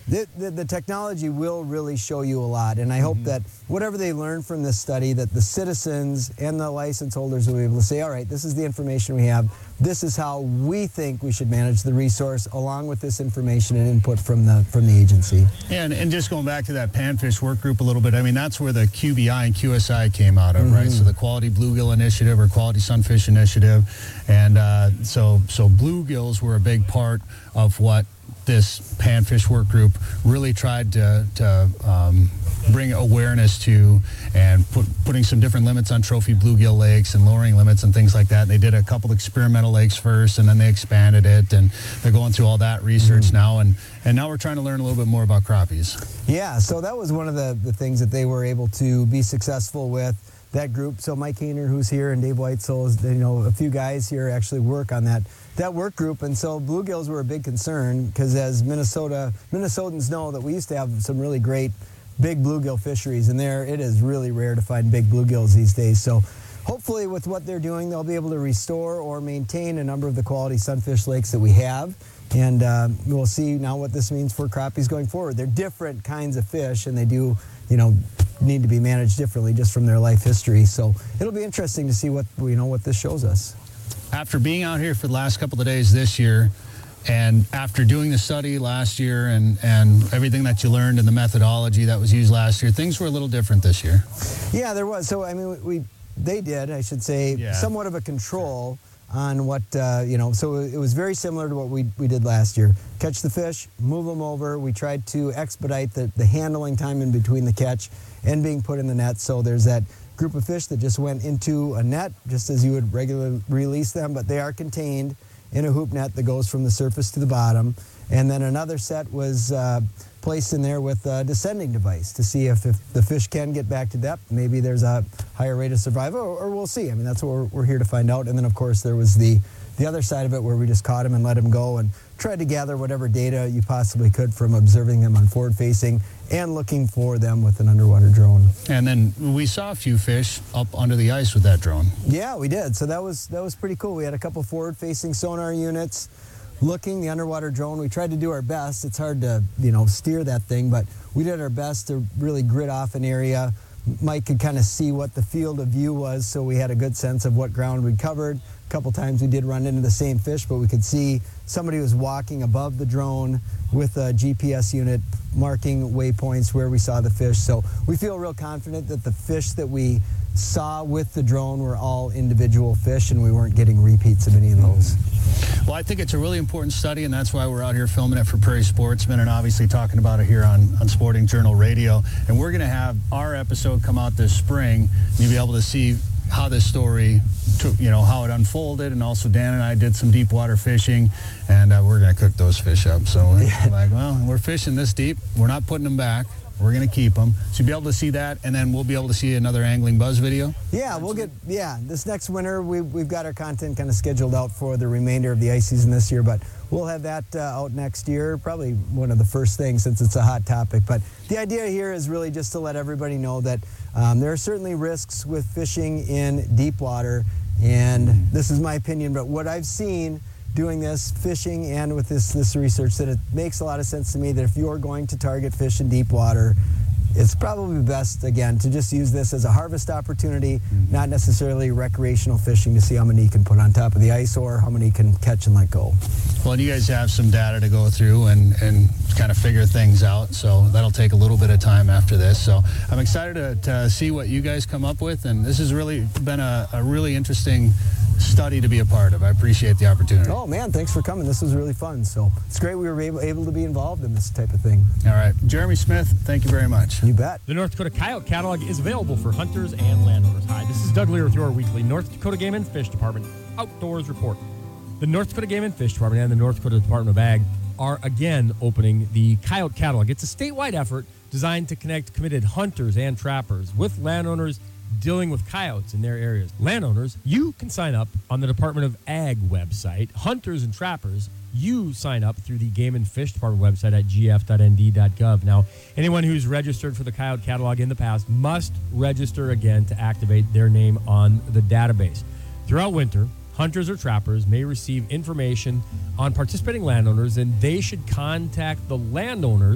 V: The, the, the technology will really show you a lot, and I hope
U: Mm-hmm.
V: that whatever they learn from this study, that the citizens and the license holders will be able to say, all right, this is the information we have. This is how we think we should manage the resource, along with this information and input from the from the agency.
U: And, and just going back to that panfish work group a little bit, I mean, that's where the Q B I and Q S I came out of, mm-hmm. right? So the Quality Bluegill Initiative or Quality Sunfish Initiative. And uh, so, so bluegills were a big part of what this panfish work group really tried to, to um, bring awareness to, and put, putting some different limits on trophy bluegill lakes and lowering limits and things like that. They did a couple experimental lakes first, and then they expanded it, and they're going through all that research mm-hmm. now, and, and now we're trying to learn a little bit more about crappies.
V: Yeah, so that was one of the, the things that they were able to be successful with, that group. So Mike Hayner, who's here, and Dave Weitzel, is, you know, a few guys here actually work on that that work group. And so bluegills were a big concern, because as Minnesota Minnesotans know, that we used to have some really great big bluegill fisheries, and there it is really rare to find big bluegills these days. So hopefully with what they're doing, they'll be able to restore or maintain a number of the quality sunfish lakes that we have. And uh, we'll see now what this means for crappies going forward. They're different kinds of fish, and they do, you know, need to be managed differently just from their life history. So it'll be interesting to see what, you know, what this shows us.
U: After being out here for the last couple of days this year, and after doing the study last year and, and everything that you learned and the methodology that was used last year, things were a little different this year.
V: Yeah, there was. So, I mean, we they did, I should say, yeah. somewhat of a control on what, uh, you know, so it was very similar to what we, we did last year. Catch the fish, move them over. We tried to expedite the, the handling time in between the catch and being put in the net. So there's that group of fish that just went into a net, just as you would regularly release them, but they are contained in a hoop net that goes from the surface to the bottom. And then another set was uh, placed in there with a descending device to see if, if the fish can get back to depth. Maybe there's a higher rate of survival, or, or we'll see. I mean, that's what we're, we're here to find out. And then, of course, there was the, the other side of it where we just caught him and let him go and tried to gather whatever data you possibly could from observing them on forward-facing and looking for them with an underwater drone.
U: And then we saw a few fish up under the ice with that drone.
V: Yeah, we did. So that was that was pretty cool. We had a couple forward-facing sonar units looking, the underwater drone. We tried to do our best. It's hard to, you know, steer that thing, but we did our best to really grid off an area. Mike could kind of see what the field of view was, so we had a good sense of what ground we'd covered. A couple times we did run into the same fish, but we could see somebody was walking above the drone with a G P S unit marking waypoints where we saw the fish. So we feel real confident that the fish that we saw with the drone were all individual fish, and we weren't getting repeats of any of those.
U: Well, I think it's a really important study, and that's why we're out here filming it for Prairie Sportsman and obviously talking about it here on, on Sporting Journal Radio. And we're going to have our episode come out this spring, and you'll be able to see how this story took, you know, how it unfolded. And also Dan and I did some deep water fishing, and uh, we're going to cook those fish up. So we're like, well, we're fishing this deep. We're not putting them back. We're going to keep them. So you'll be able to see that, and then we'll be able to see another Angling Buzz video.
V: Yeah, we'll get, yeah, this next winter, we, we've got our content kind of scheduled out for the remainder of the ice season this year, but we'll have that uh, out next year, probably one of the first things since it's a hot topic. But the idea here is really just to let everybody know that um, there are certainly risks with fishing in deep water, and this is my opinion, but what I've seen doing this fishing and with this this research, that it makes a lot of sense to me that if you're going to target fish in deep water, it's probably best, again, to just use this as a harvest opportunity, mm-hmm. not necessarily recreational fishing to see how many you can put on top of the ice or how many you can catch and let go.
U: Well, and you guys have some data to go through and, and kind of figure things out, so that'll take a little bit of time after this. So I'm excited to, to see what you guys come up with, and this has really been a, a really interesting study to be a part of. I appreciate the opportunity.
V: Oh man, thanks for coming. This was really fun. So it's great we were able, able to be involved in this type of thing.
U: All right. Jeremy Smith, thank you very much.
V: You bet.
B: The North Dakota Coyote Catalog is available for hunters and landowners. Hi, this is Doug Lear with your weekly North Dakota Game and Fish Department Outdoors Report. The North Dakota Game and Fish Department and the North Dakota Department of Ag are again opening the Coyote Catalog. It's a statewide effort designed to connect committed hunters and trappers with landowners dealing with coyotes in their areas. Landowners, you can sign up on the Department of Ag website. Hunters and trappers, you sign up through the Game and Fish Department website at g f dot n d dot gov. Now, anyone who's registered for the Coyote Catalog in the past must register again to activate their name on the database. Throughout winter, hunters or trappers may receive information on participating landowners, and they should contact the landowners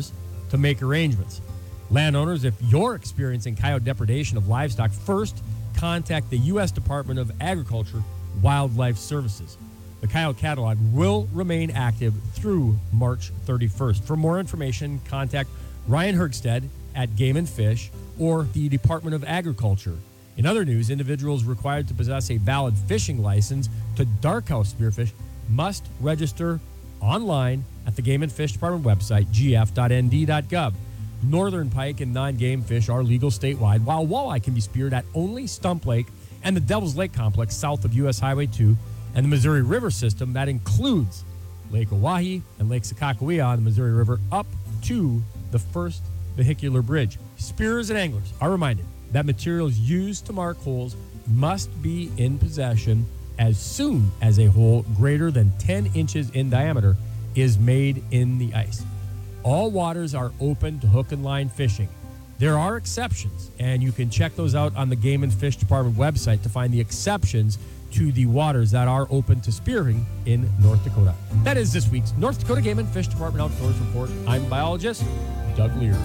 B: to make arrangements. Landowners, if you're experiencing coyote depredation of livestock, first contact the U S Department of Agriculture Wildlife Services. The coyote catalog will remain active through March thirty-first. For more information, contact Ryan Hergstead at Game and Fish or the Department of Agriculture. In other news, individuals required to possess a valid fishing license to darkhouse spearfish must register online at the Game and Fish Department website, g f dot n d dot gov. Northern pike and non-game fish are legal statewide, while walleye can be speared at only Stump Lake and the Devil's Lake complex south of U S Highway two and the Missouri River system. That includes Lake Oahe and Lake Sakakawea on the Missouri River up to the first vehicular bridge. Spearers and anglers are reminded that materials used to mark holes must be in possession as soon as a hole greater than ten inches in diameter is made in the ice. All waters are open to hook and line fishing. There are exceptions, and you can check those out on the Game and Fish Department website to find the exceptions to the waters that are open to spearing in North Dakota. That is this week's North Dakota Game and Fish Department Outdoors Report. I'm biologist Doug Lear.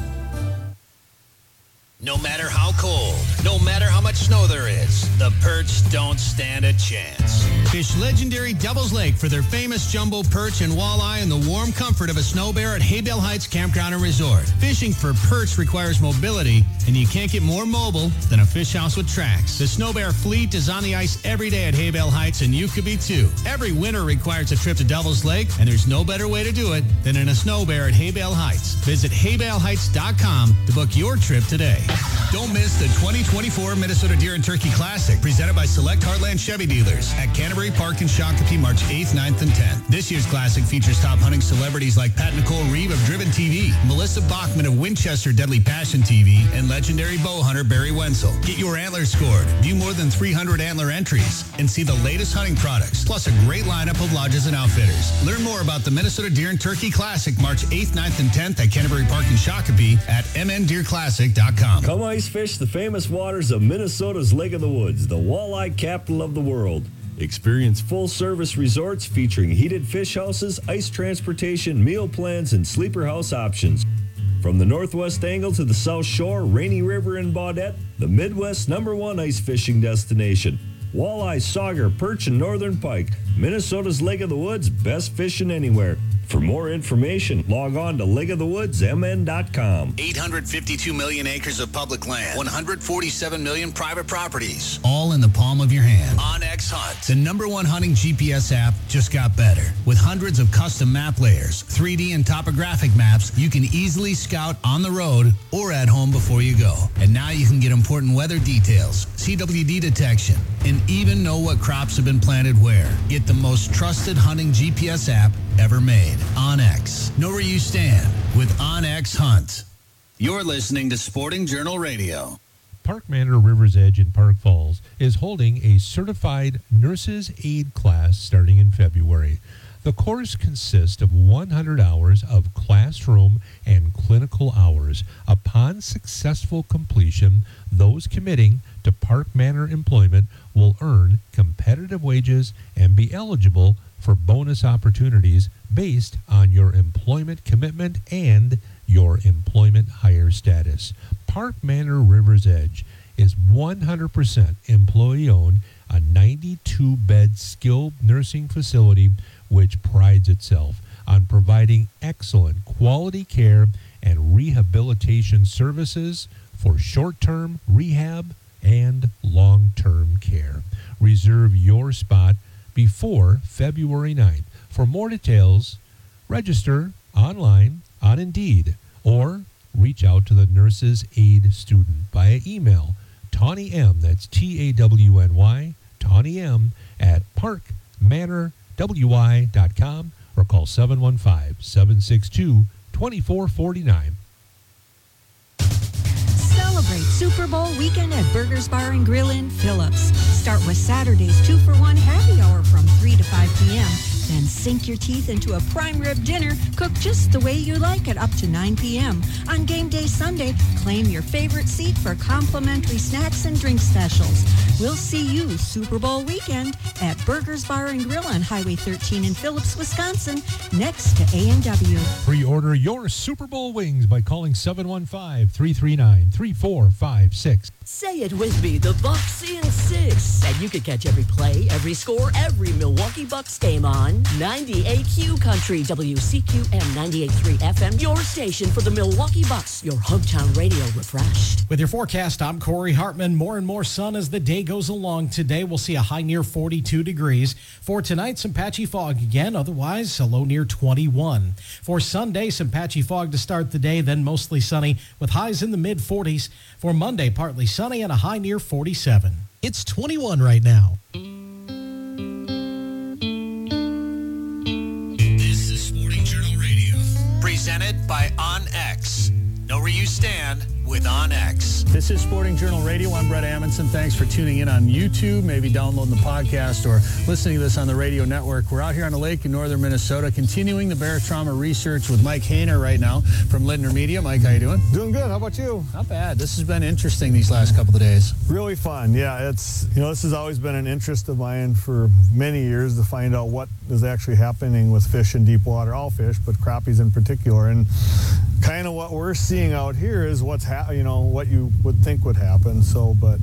O: No matter how cold, no matter how much snow there is, the perch don't stand a chance.
S: Fish legendary Devil's Lake for their famous jumbo perch and walleye in the warm comfort of a snow bear at Haybale Heights Campground and Resort. Fishing for perch requires mobility, and you can't get more mobile than a fish house with tracks. The snow bear fleet is on the ice every day at Haybale Heights, and you could be too. Every winter requires a trip to Devil's Lake, and there's no better way to do it than in a snow bear at Haybale Heights. Visit hay bale heights dot com to book your trip today. Don't miss the twenty twenty-four Minnesota Deer and Turkey Classic, presented by Select Heartland Chevy Dealers at Canterbury Park in Shakopee, March eighth, ninth, and tenth. This year's Classic features top hunting celebrities like Pat Nicole Reeve of Driven T V, Melissa Bachman of Winchester Deadly Passion T V, and legendary bow hunter Barry Wenzel. Get your antlers scored, view more than three hundred antler entries, and see the latest hunting products, plus a great lineup of lodges and outfitters. Learn more about the Minnesota Deer and Turkey Classic, March eighth, ninth, and tenth at Canterbury Park in Shakopee at m n deer classic dot com.
D: Come ice fish the famous waters of Minnesota's Lake of the Woods, the walleye capital of the world. Experience full-service resorts featuring heated fish houses, ice transportation, meal plans, and sleeper house options. From the Northwest Angle to the South Shore, Rainy River, and Baudette, the Midwest's number one ice fishing destination. Walleye, sauger, perch, and northern pike. Minnesota's Lake of the Woods, best fishing anywhere. For more information, log on to lake of the woods m n dot com.
O: eight hundred fifty-two million acres of public land, one hundred forty-seven million private properties.
S: All in the palm of your hand.
O: OnX Hunt.
S: The number one hunting G P S app just got better. With hundreds of custom map layers, three D and topographic maps, you can easily scout on the road or at home before you go. And now you can get important weather details, C W D detection, and even know what crops have been planted where. Get the most trusted hunting G P S app ever made. OnX. Know where you stand with OnX Hunt.
O: You're listening to Sporting Journal Radio.
M: Park Manor River's Edge in Park Falls is holding a certified nurse's aide class starting in February. The course consists of one hundred hours of classroom and clinical hours. Upon successful completion, those committing to Park Manor employment will earn competitive wages and be eligible for bonus opportunities based on your employment commitment and your employment hire status. Park Manor River's Edge is one hundred percent employee-owned, a ninety-two bed skilled nursing facility which prides itself on providing excellent quality care and rehabilitation services for short-term rehab and long-term care. Reserve your spot before February ninth. For more details, register online on Indeed or reach out to the Nurses Aid student via email. Tawny M, that's T A W N Y, Tawny M at park manor w i dot com or call seven one five, seven six two, two four four nine.
H: Celebrate Super Bowl weekend at Burgers Bar and Grill in Phillips. Start with Saturday's two for one happy hour from three to five p.m. Then Sink your teeth into a prime rib dinner cooked just the way you like it up to nine p.m. On game day Sunday, claim your favorite seat for complimentary snacks and drink specials. We'll see you Super Bowl weekend at Burgers Bar and Grill on Highway thirteen in Phillips, Wisconsin, next to A and W.
M: Pre-order your Super Bowl wings by calling seven one five, three three nine, three four five six.
F: Say it with me, the Bucks in six. And you can catch every play, every score, every Milwaukee Bucks game on ninety-eight Q Country, W C Q M ninety-eight point three F M, your station for the Milwaukee Bucks, your hometown radio refreshed.
N: With your forecast, I'm Corey Hartman. More and more sun as the day goes along. Today, we'll see a high near forty-two degrees. For tonight, some patchy fog again. Otherwise, a low near twenty-one. For Sunday, some patchy fog to start the day, then mostly sunny with highs in the mid forties. For Monday, partly sunny and a high near forty-seven.
E: It's twenty-one right now.
O: This is Sporting Journal Radio. Presented by OnX. Know where you stand with OnX.
U: This is Sporting Journal Radio. I'm Brett Amundsen. Thanks for tuning in on YouTube, maybe downloading the podcast or listening to this on the radio network. We're out here on the lake in northern Minnesota, continuing the bear trauma research with Mike Hayner right now from Lindner Media. Mike, how you doing?
G: Doing good. How about you?
U: Not bad. This has been interesting these last couple of days.
G: Really fun. Yeah, it's, you know, this has always been an interest of mine for many years to find out what is actually happening with fish in deep water, all fish, but crappies in particular. And kind of what we're seeing out here is what's ha- you know what you would think would happen. So, but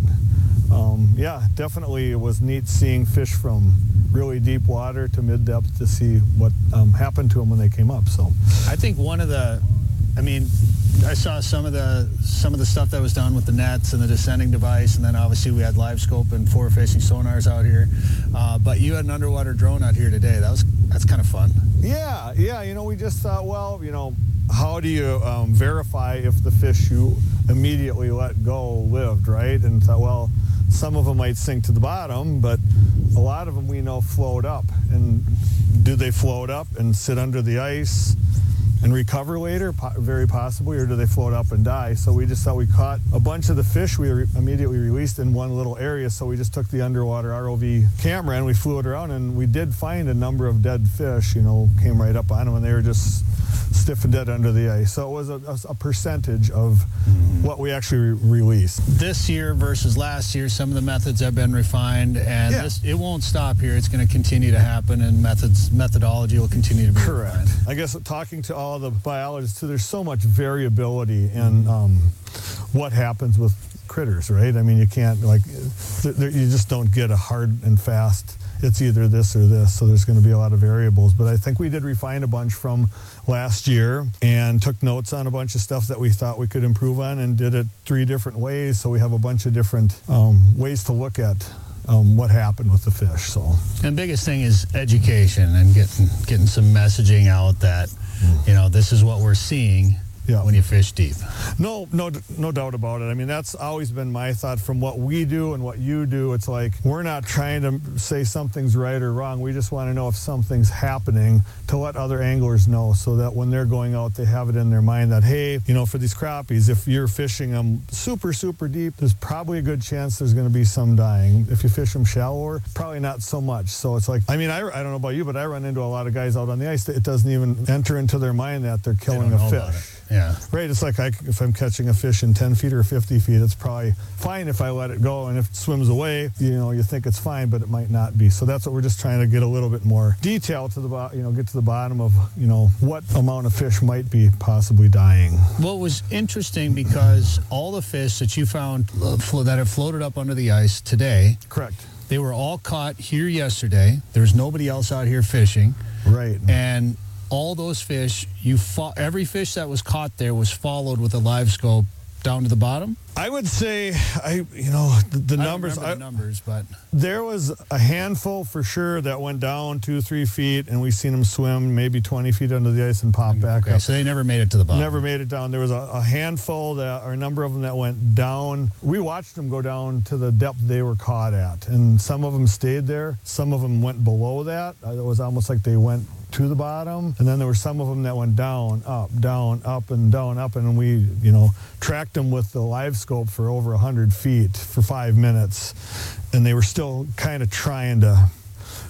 G: um, yeah, definitely it was neat seeing fish from really deep water to mid depth to see what um, happened to them when they came up. So,
U: I think one of the, I mean, I saw some of the some of the stuff that was done with the nets and the descending device, and then obviously we had live scope and forward facing sonars out here. Uh, but you had an underwater drone out here today. That was that's kind of fun.
G: Yeah, yeah. You know, we just thought, well, you know, how do you um, verify if the fish you immediately let go lived, right? And thought, well, some of them might sink to the bottom, but a lot of them we know float up. And do they float up and sit under the ice and recover later? Po- very possibly. Or do they float up and die? So we just thought we caught a bunch of the fish we re- immediately released in one little area. So we just took the underwater R O V camera and we flew it around, and we did find a number of dead fish, you know, came right up on them, and they were just stiff and dead under the ice. So it was a, a percentage of what we actually re- released.
U: This year versus last year, some of the methods have been refined, and
G: Yeah.
U: this, it won't stop here. It's going to continue to happen, and methods methodology will continue to be
G: Correct.
U: refined.
G: I guess talking to all the biologists too, there's so much variability in um, what happens with critters, right? I mean, you can't, like, th- there, you just don't get a hard and fast, it's either this or this, so there's going to be a lot of variables. But I think we did refine a bunch from last year and took notes on a bunch of stuff that we thought we could improve on, and did it three different ways, so we have a bunch of different um, ways to look at Um, what happened with the fish. So,
U: and biggest thing is education and getting getting some messaging out that, you know, this is what we're seeing
G: yeah.
U: when you fish deep.
G: No, no, no doubt about it. I mean, that's always been my thought from what we do and what you do. It's like, we're not trying to say something's right or wrong. We just want to know if something's happening to let other anglers know, so that when they're going out, they have it in their mind that, hey, you know, for these crappies, if you're fishing them super, super deep, there's probably a good chance there's going to be some dying. If you fish them shallower, probably not so much. So it's like, I mean, I, I don't know about you, but I run into a lot of guys out on the ice that it doesn't even enter into their mind that they're killing
U: They
G: a
U: don't know about
G: fish.
U: Yeah.
G: Right, it's like I, if I'm catching a fish in ten feet or fifty feet, it's probably fine if I let it go, and if it swims away, you know, you think it's fine, but it might not be. So that's what we're just trying to get a little bit more detail to the, bo- you know, get to the bottom of, you know, what amount of fish might be possibly dying.
U: What was interesting, because all the fish that you found uh, flo- that have floated up under the ice today,
G: correct,
U: they were all caught here yesterday. There was nobody else out here fishing.
G: Right.
U: And all those fish, you fo- every fish that was caught there was followed with a live scope down to the bottom?
G: I would say, I you know, the, the
U: I don't
G: numbers.
U: remember the numbers, but
G: there was a handful for sure that went down two, three feet, and we seen them swim maybe twenty feet under the ice and pop back
U: okay,
G: up.
U: so they never made it to the bottom.
G: Never made it down. There was a, a handful that, or a number of them that went down. We watched them go down to the depth they were caught at, and some of them stayed there. Some of them went below that. It was almost like they went to the bottom, and then there were some of them that went down, up, down, up, and down, up, and we, you know, tracked them with the live scope for over one hundred feet for five minutes, and they were still kind of trying to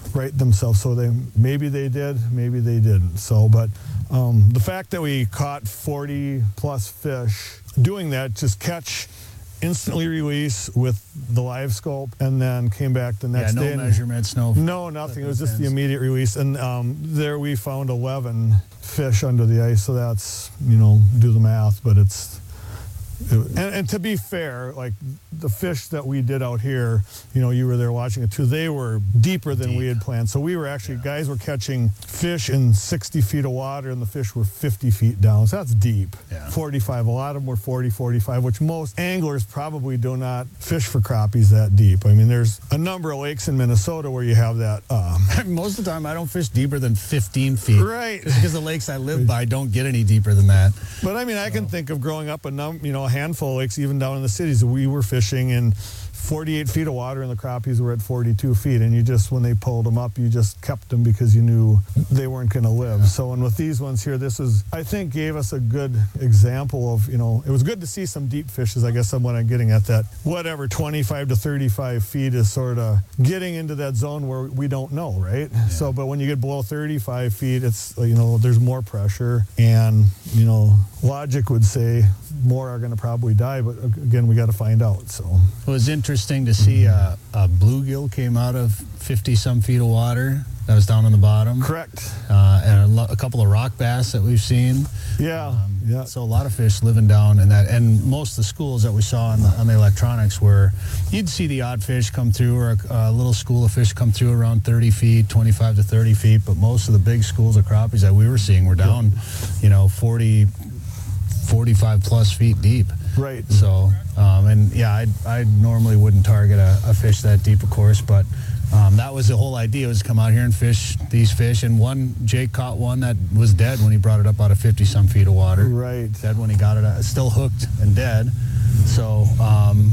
G: right themselves. So they maybe they did, maybe they didn't. So, but um, the fact that we caught forty plus fish doing that, just catch, instantly release with the live scope, and then came back the next
U: yeah, no
G: day.
U: No measurements, no.
G: No, nothing. It was just the immediate release. And um, there we found eleven fish under the ice. So that's, you know, do the math, but it's, it, and, and to be fair, like the fish that we did out here, you know, you were there watching it too, they were deeper than Deep. we had planned. So we were actually, yeah. guys were catching fish in sixty feet of water, and the fish were fifty feet down. So that's deep. Yeah. forty-five. A lot of them were forty, forty-five, which most anglers probably do not fish for crappies that deep. I mean, there's a number of lakes in Minnesota where you have that. Um,
U: most of the time, I don't fish deeper than fifteen feet.
G: Right.
U: Just because the lakes I live by don't get any deeper than that.
G: But I mean, I can think of growing up a num, you know, a handful of lakes, even down in the cities. We were fishing in forty-eight feet of water, and the crappies were at forty-two feet. And you just, when they pulled them up, you just kept them because you knew they weren't going to live. Yeah. So, and with these ones here, this is, I think, gave us a good example of, you know, it was good to see some deep fishes. I guess I'm what I'm getting at, that whatever twenty-five to thirty-five feet is sort of getting into that zone where we don't know, right? Yeah. So, but when you get below thirty-five feet, it's, you know, there's more pressure, and, you know, logic would say more are going to probably die, but again, we got to find out. So
U: it was interesting to see a, a bluegill came out of fifty some feet of water that was down on the bottom.
G: Correct.
U: Uh, and a, lo- a couple of rock bass that we've seen.
G: Yeah.
U: Um,
G: yeah.
U: So a lot of fish living down in that, and most of the schools that we saw on the, on the electronics were, you'd see the odd fish come through, or a, a little school of fish come through around thirty feet, twenty-five to thirty feet, but most of the big schools of crappies that we were seeing were down, you know, forty, forty-five plus feet deep.
G: Right.
U: So, um, and yeah, I I normally wouldn't target a, a fish that deep, of course, but um, that was the whole idea, was to come out here and fish these fish. And one, Jake caught one that was dead when he brought it up out of fifty some feet of water.
G: Right.
U: Dead when he got it out, still hooked and dead. So, um,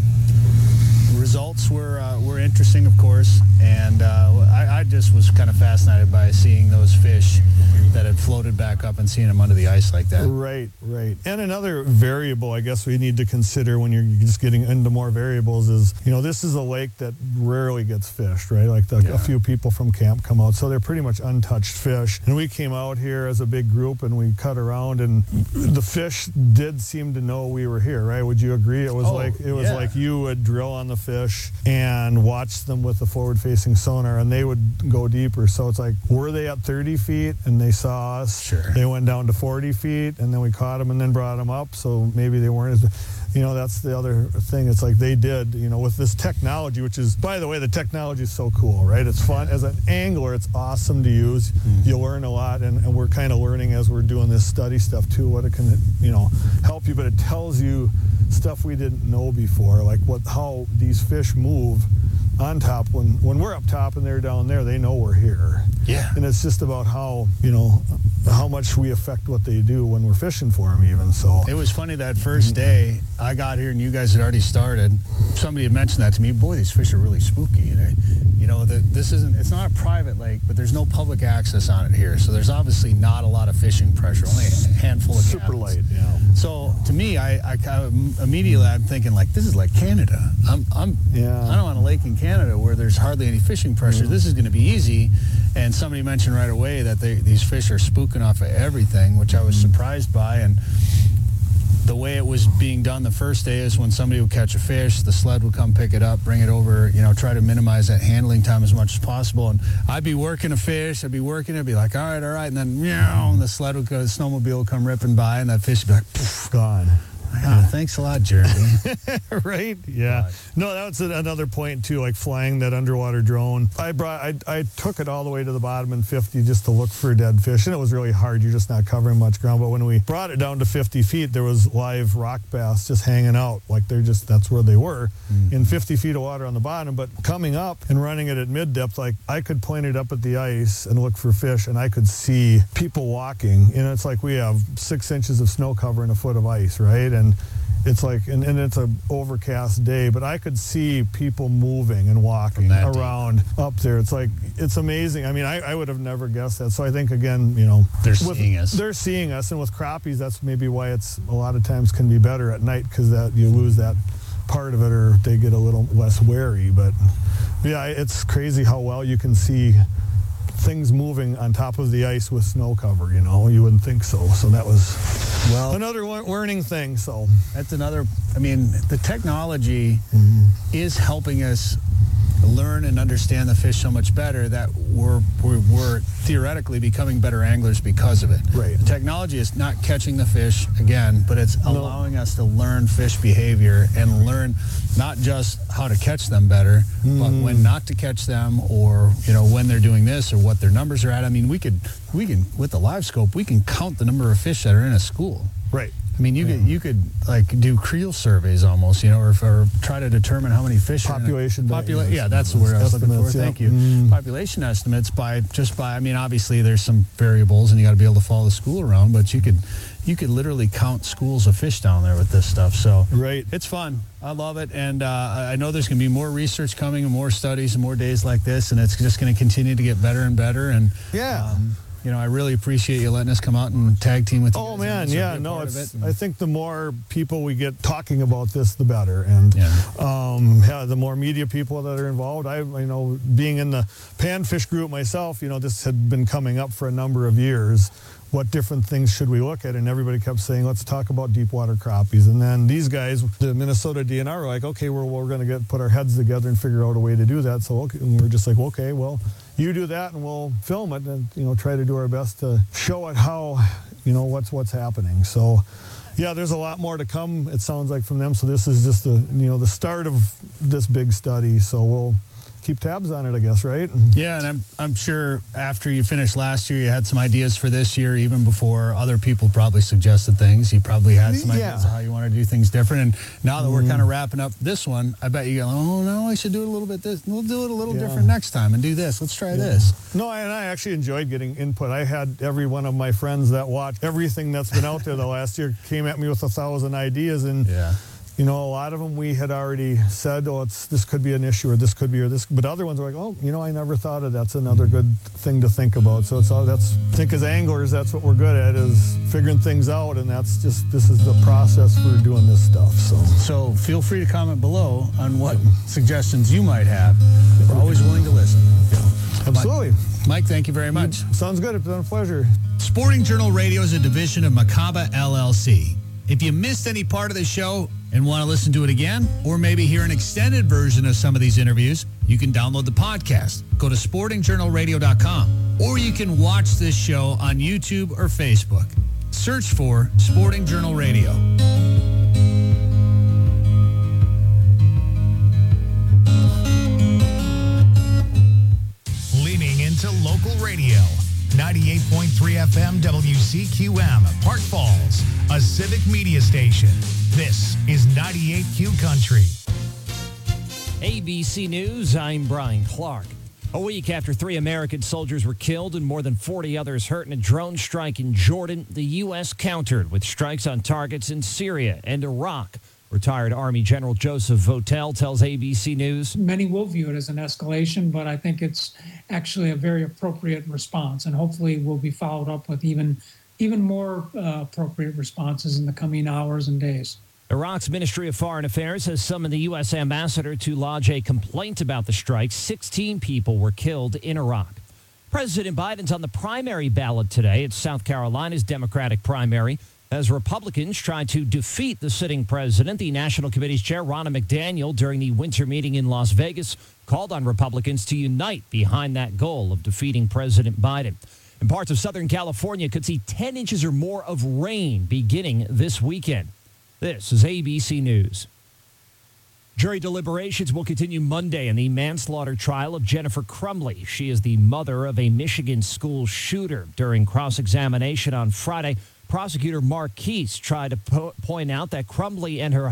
U: results were uh, were interesting, of course, and uh, I, I just was kind of fascinated by seeing those fish that had floated back up and seeing them under the ice like that.
G: Right, right. And another variable I guess we need to consider when you're just getting into more variables is, you know, this is a lake that rarely gets fished, right? Like the, yeah. a few people from camp come out, so they're pretty much untouched fish. And we came out here as a big group and we cut around, and the fish did seem to know we were here, right? Would you agree? It was
U: oh,
G: like it was
U: yeah.
G: like you would drill on the fish and watch them with the forward-facing sonar, and they would go deeper. So it's like, were they at thirty feet and they saw us?
U: Sure.
G: They went down to forty feet, and then we caught them and then brought them up. So maybe they weren't as, you know, that's the other thing. It's like they did, you know, with this technology, which is, by the way, the technology is so cool, right? It's fun. As an angler, it's awesome to use. Mm. You learn a lot, and, and we're kind of learning as we're doing this study stuff too, what it can, you know, help you, but it tells you stuff we didn't know before, like what how these fish move on top. When when we're up top and they're down there, they know we're here.
U: Yeah.
G: And it's just about how, you know, how much we affect what they do when we're fishing for them even. So
U: it was funny that first day I got here and you guys had already started. Somebody had mentioned that to me. Boy, these fish are really spooky. You know, you know the, this isn't, it's not a private lake, but there's no public access on it here. So there's obviously not a lot of fishing pressure, only a handful of
G: super
U: cabins.
G: light, yeah.
U: So to me, I, I kind of immediately I'm thinking like, this is like Canada. I'm, I'm,
G: yeah.
U: I'm on a lake in Canada where there's hardly any fishing pressure. Yeah. This is going to be easy. And somebody mentioned right away that they, these fish are spooking off of everything, which I was surprised by. And the way it was being done the first day is when somebody would catch a fish, the sled would come pick it up, bring it over, you know, try to minimize that handling time as much as possible. And I'd be working a fish, I'd be working it, I'd be like, all right, all right. And then, meow, and the sled would go, the snowmobile would come ripping by, and that fish would be like, poof,
G: gone.
U: Oh, thanks a lot, Jeremy.
G: Right? Yeah. God. No, that was another point too, like flying that underwater drone. I brought, I, I took it all the way to the bottom in fifty just to look for dead fish, and it was really hard. You're just not covering much ground. But when we brought it down to fifty feet, there was live rock bass just hanging out. Like they're just, that's where they were, mm. in fifty feet of water on the bottom. But coming up and running it at mid depth, like I could point it up at the ice and look for fish, and I could see people walking. And it's like we have six inches of snow cover and a foot of ice, right? And it's like, and, and it's an overcast day, but I could see people moving and walking around deep. Up there. It's like, it's amazing. I mean, I, I would have never guessed that. So I think, again, you know,
U: they're
G: with,
U: seeing us.
G: They're seeing us, and with crappies, that's maybe why it's a lot of times can be better at night, because that you lose that part of it, or they get a little less wary. But yeah, it's crazy how well you can see things moving on top of the ice with snow cover. You know, you wouldn't think so. So that was
U: well
G: another learning thing. So
U: that's another. I mean, the technology mm-hmm. is helping us learn and understand the fish so much better that we're, we're we're theoretically becoming better anglers because of it.
G: Right.
U: The technology is not catching the fish again, but it's allowing no. us to learn fish behavior and learn not just how to catch them better, mm. but when not to catch them, or you know when they're doing this or what their numbers are at. I mean, we could we can with the live scope we can count the number of fish that are in a school.
G: Right.
U: I mean, you yeah. could you could like do creel surveys almost, you know, or, or try to determine how many fish.
G: Population.
U: Popula- yeah, that's the word I was looking for.
G: Yeah.
U: Thank you.
G: Mm.
U: Population estimates by just by. I mean, obviously there's some variables, and you got to be able to follow the school around. But you could you could literally count schools of fish down there with this stuff. So
G: right,
U: it's fun. I love it, and uh, I know there's going to be more research coming, and more studies, and more days like this, and it's just going to continue to get better and better. And
G: yeah.
U: Um, You know, I really appreciate you letting us come out and tag team with you.
G: Oh, man, yeah, no, it's,
U: it.
G: I think the more people we get talking about this, the better. And
U: yeah.
G: Um, yeah, the more media people that are involved. I, you know, being in the panfish group myself, you know, this had been coming up for a number of years. What different things should we look at? And everybody kept saying, let's talk about deep water crappies. And then these guys, the Minnesota D N R, were like, okay, we're, we're going to get put our heads together and figure out a way to do that. So okay, and we're just like, okay, well, you do that and we'll film it and, you know, try to do our best to show it how, you know, what's what's happening. So, yeah, there's a lot more to come, it sounds like, from them. So this is just the, you know, the start of this big study. So we'll keep tabs on it, I guess, right?
U: Yeah, and I'm I'm sure after you finished last year, you had some ideas for this year, even before other people probably suggested things. You probably had some
G: yeah.
U: ideas of how you want to do things different. And now that mm. we're kind of wrapping up this one, I bet you go, oh, no, I should do it a little bit this. We'll do it a little yeah. different next time and do this. Let's try yeah. this.
G: No, and I actually enjoyed getting input. I had every one of my friends that watched everything that's been out there the last year came at me with a thousand ideas. And
U: yeah.
G: you know, a lot of them we had already said, oh, it's this could be an issue, or this could be, or this. But other ones were like, oh, you know, I never thought of that. That's another good thing to think about. So it's all that's, I think as anglers, that's what we're good at, is figuring things out. And that's just, this is the process for doing this stuff. So,
U: so feel free to comment below on what suggestions you might have. We're always willing to listen.
G: Yeah. Absolutely.
U: Mike, Mike, thank you very much.
G: Sounds good. It's been a pleasure.
S: Sporting Journal Radio is a division of Macaba L L C. If you missed any part of the show and want to listen to it again, or maybe hear an extended version of some of these interviews, you can download the podcast. Go to sporting journal radio dot com, or you can watch this show on YouTube or Facebook. Search for Sporting Journal Radio.
O: Leaning into local radio. ninety-eight point three F M W C Q M, Park Falls, a civic media station. This is ninety-eight Q Country.
A: A B C News, I'm Brian Clark. A week after three American soldiers were killed and more than forty others hurt in a drone strike in Jordan, the U S countered with strikes on targets in Syria and Iraq. Retired Army General Joseph Votel tells A B C News.
I: Many will view it as an escalation, but I think it's actually a very appropriate response, and hopefully will be followed up with even, even more uh, appropriate responses in the coming hours and days.
A: Iraq's Ministry of Foreign Affairs has summoned the U S ambassador to lodge a complaint about the strike. sixteen people were killed in Iraq. President Biden's on the primary ballot today. It's South Carolina's Democratic primary. As Republicans try to defeat the sitting president, the National Committee's chair, Ronna McDaniel, during the winter meeting in Las Vegas, called on Republicans to unite behind that goal of defeating President Biden. And parts of Southern California could see ten inches or more of rain beginning this weekend. This is A B C News. Jury deliberations will continue Monday in the manslaughter trial of Jennifer Crumley. She is the mother of a Michigan school shooter. During cross-examination on Friday, prosecutor Mark Keese tried to po- point out that Crumley and her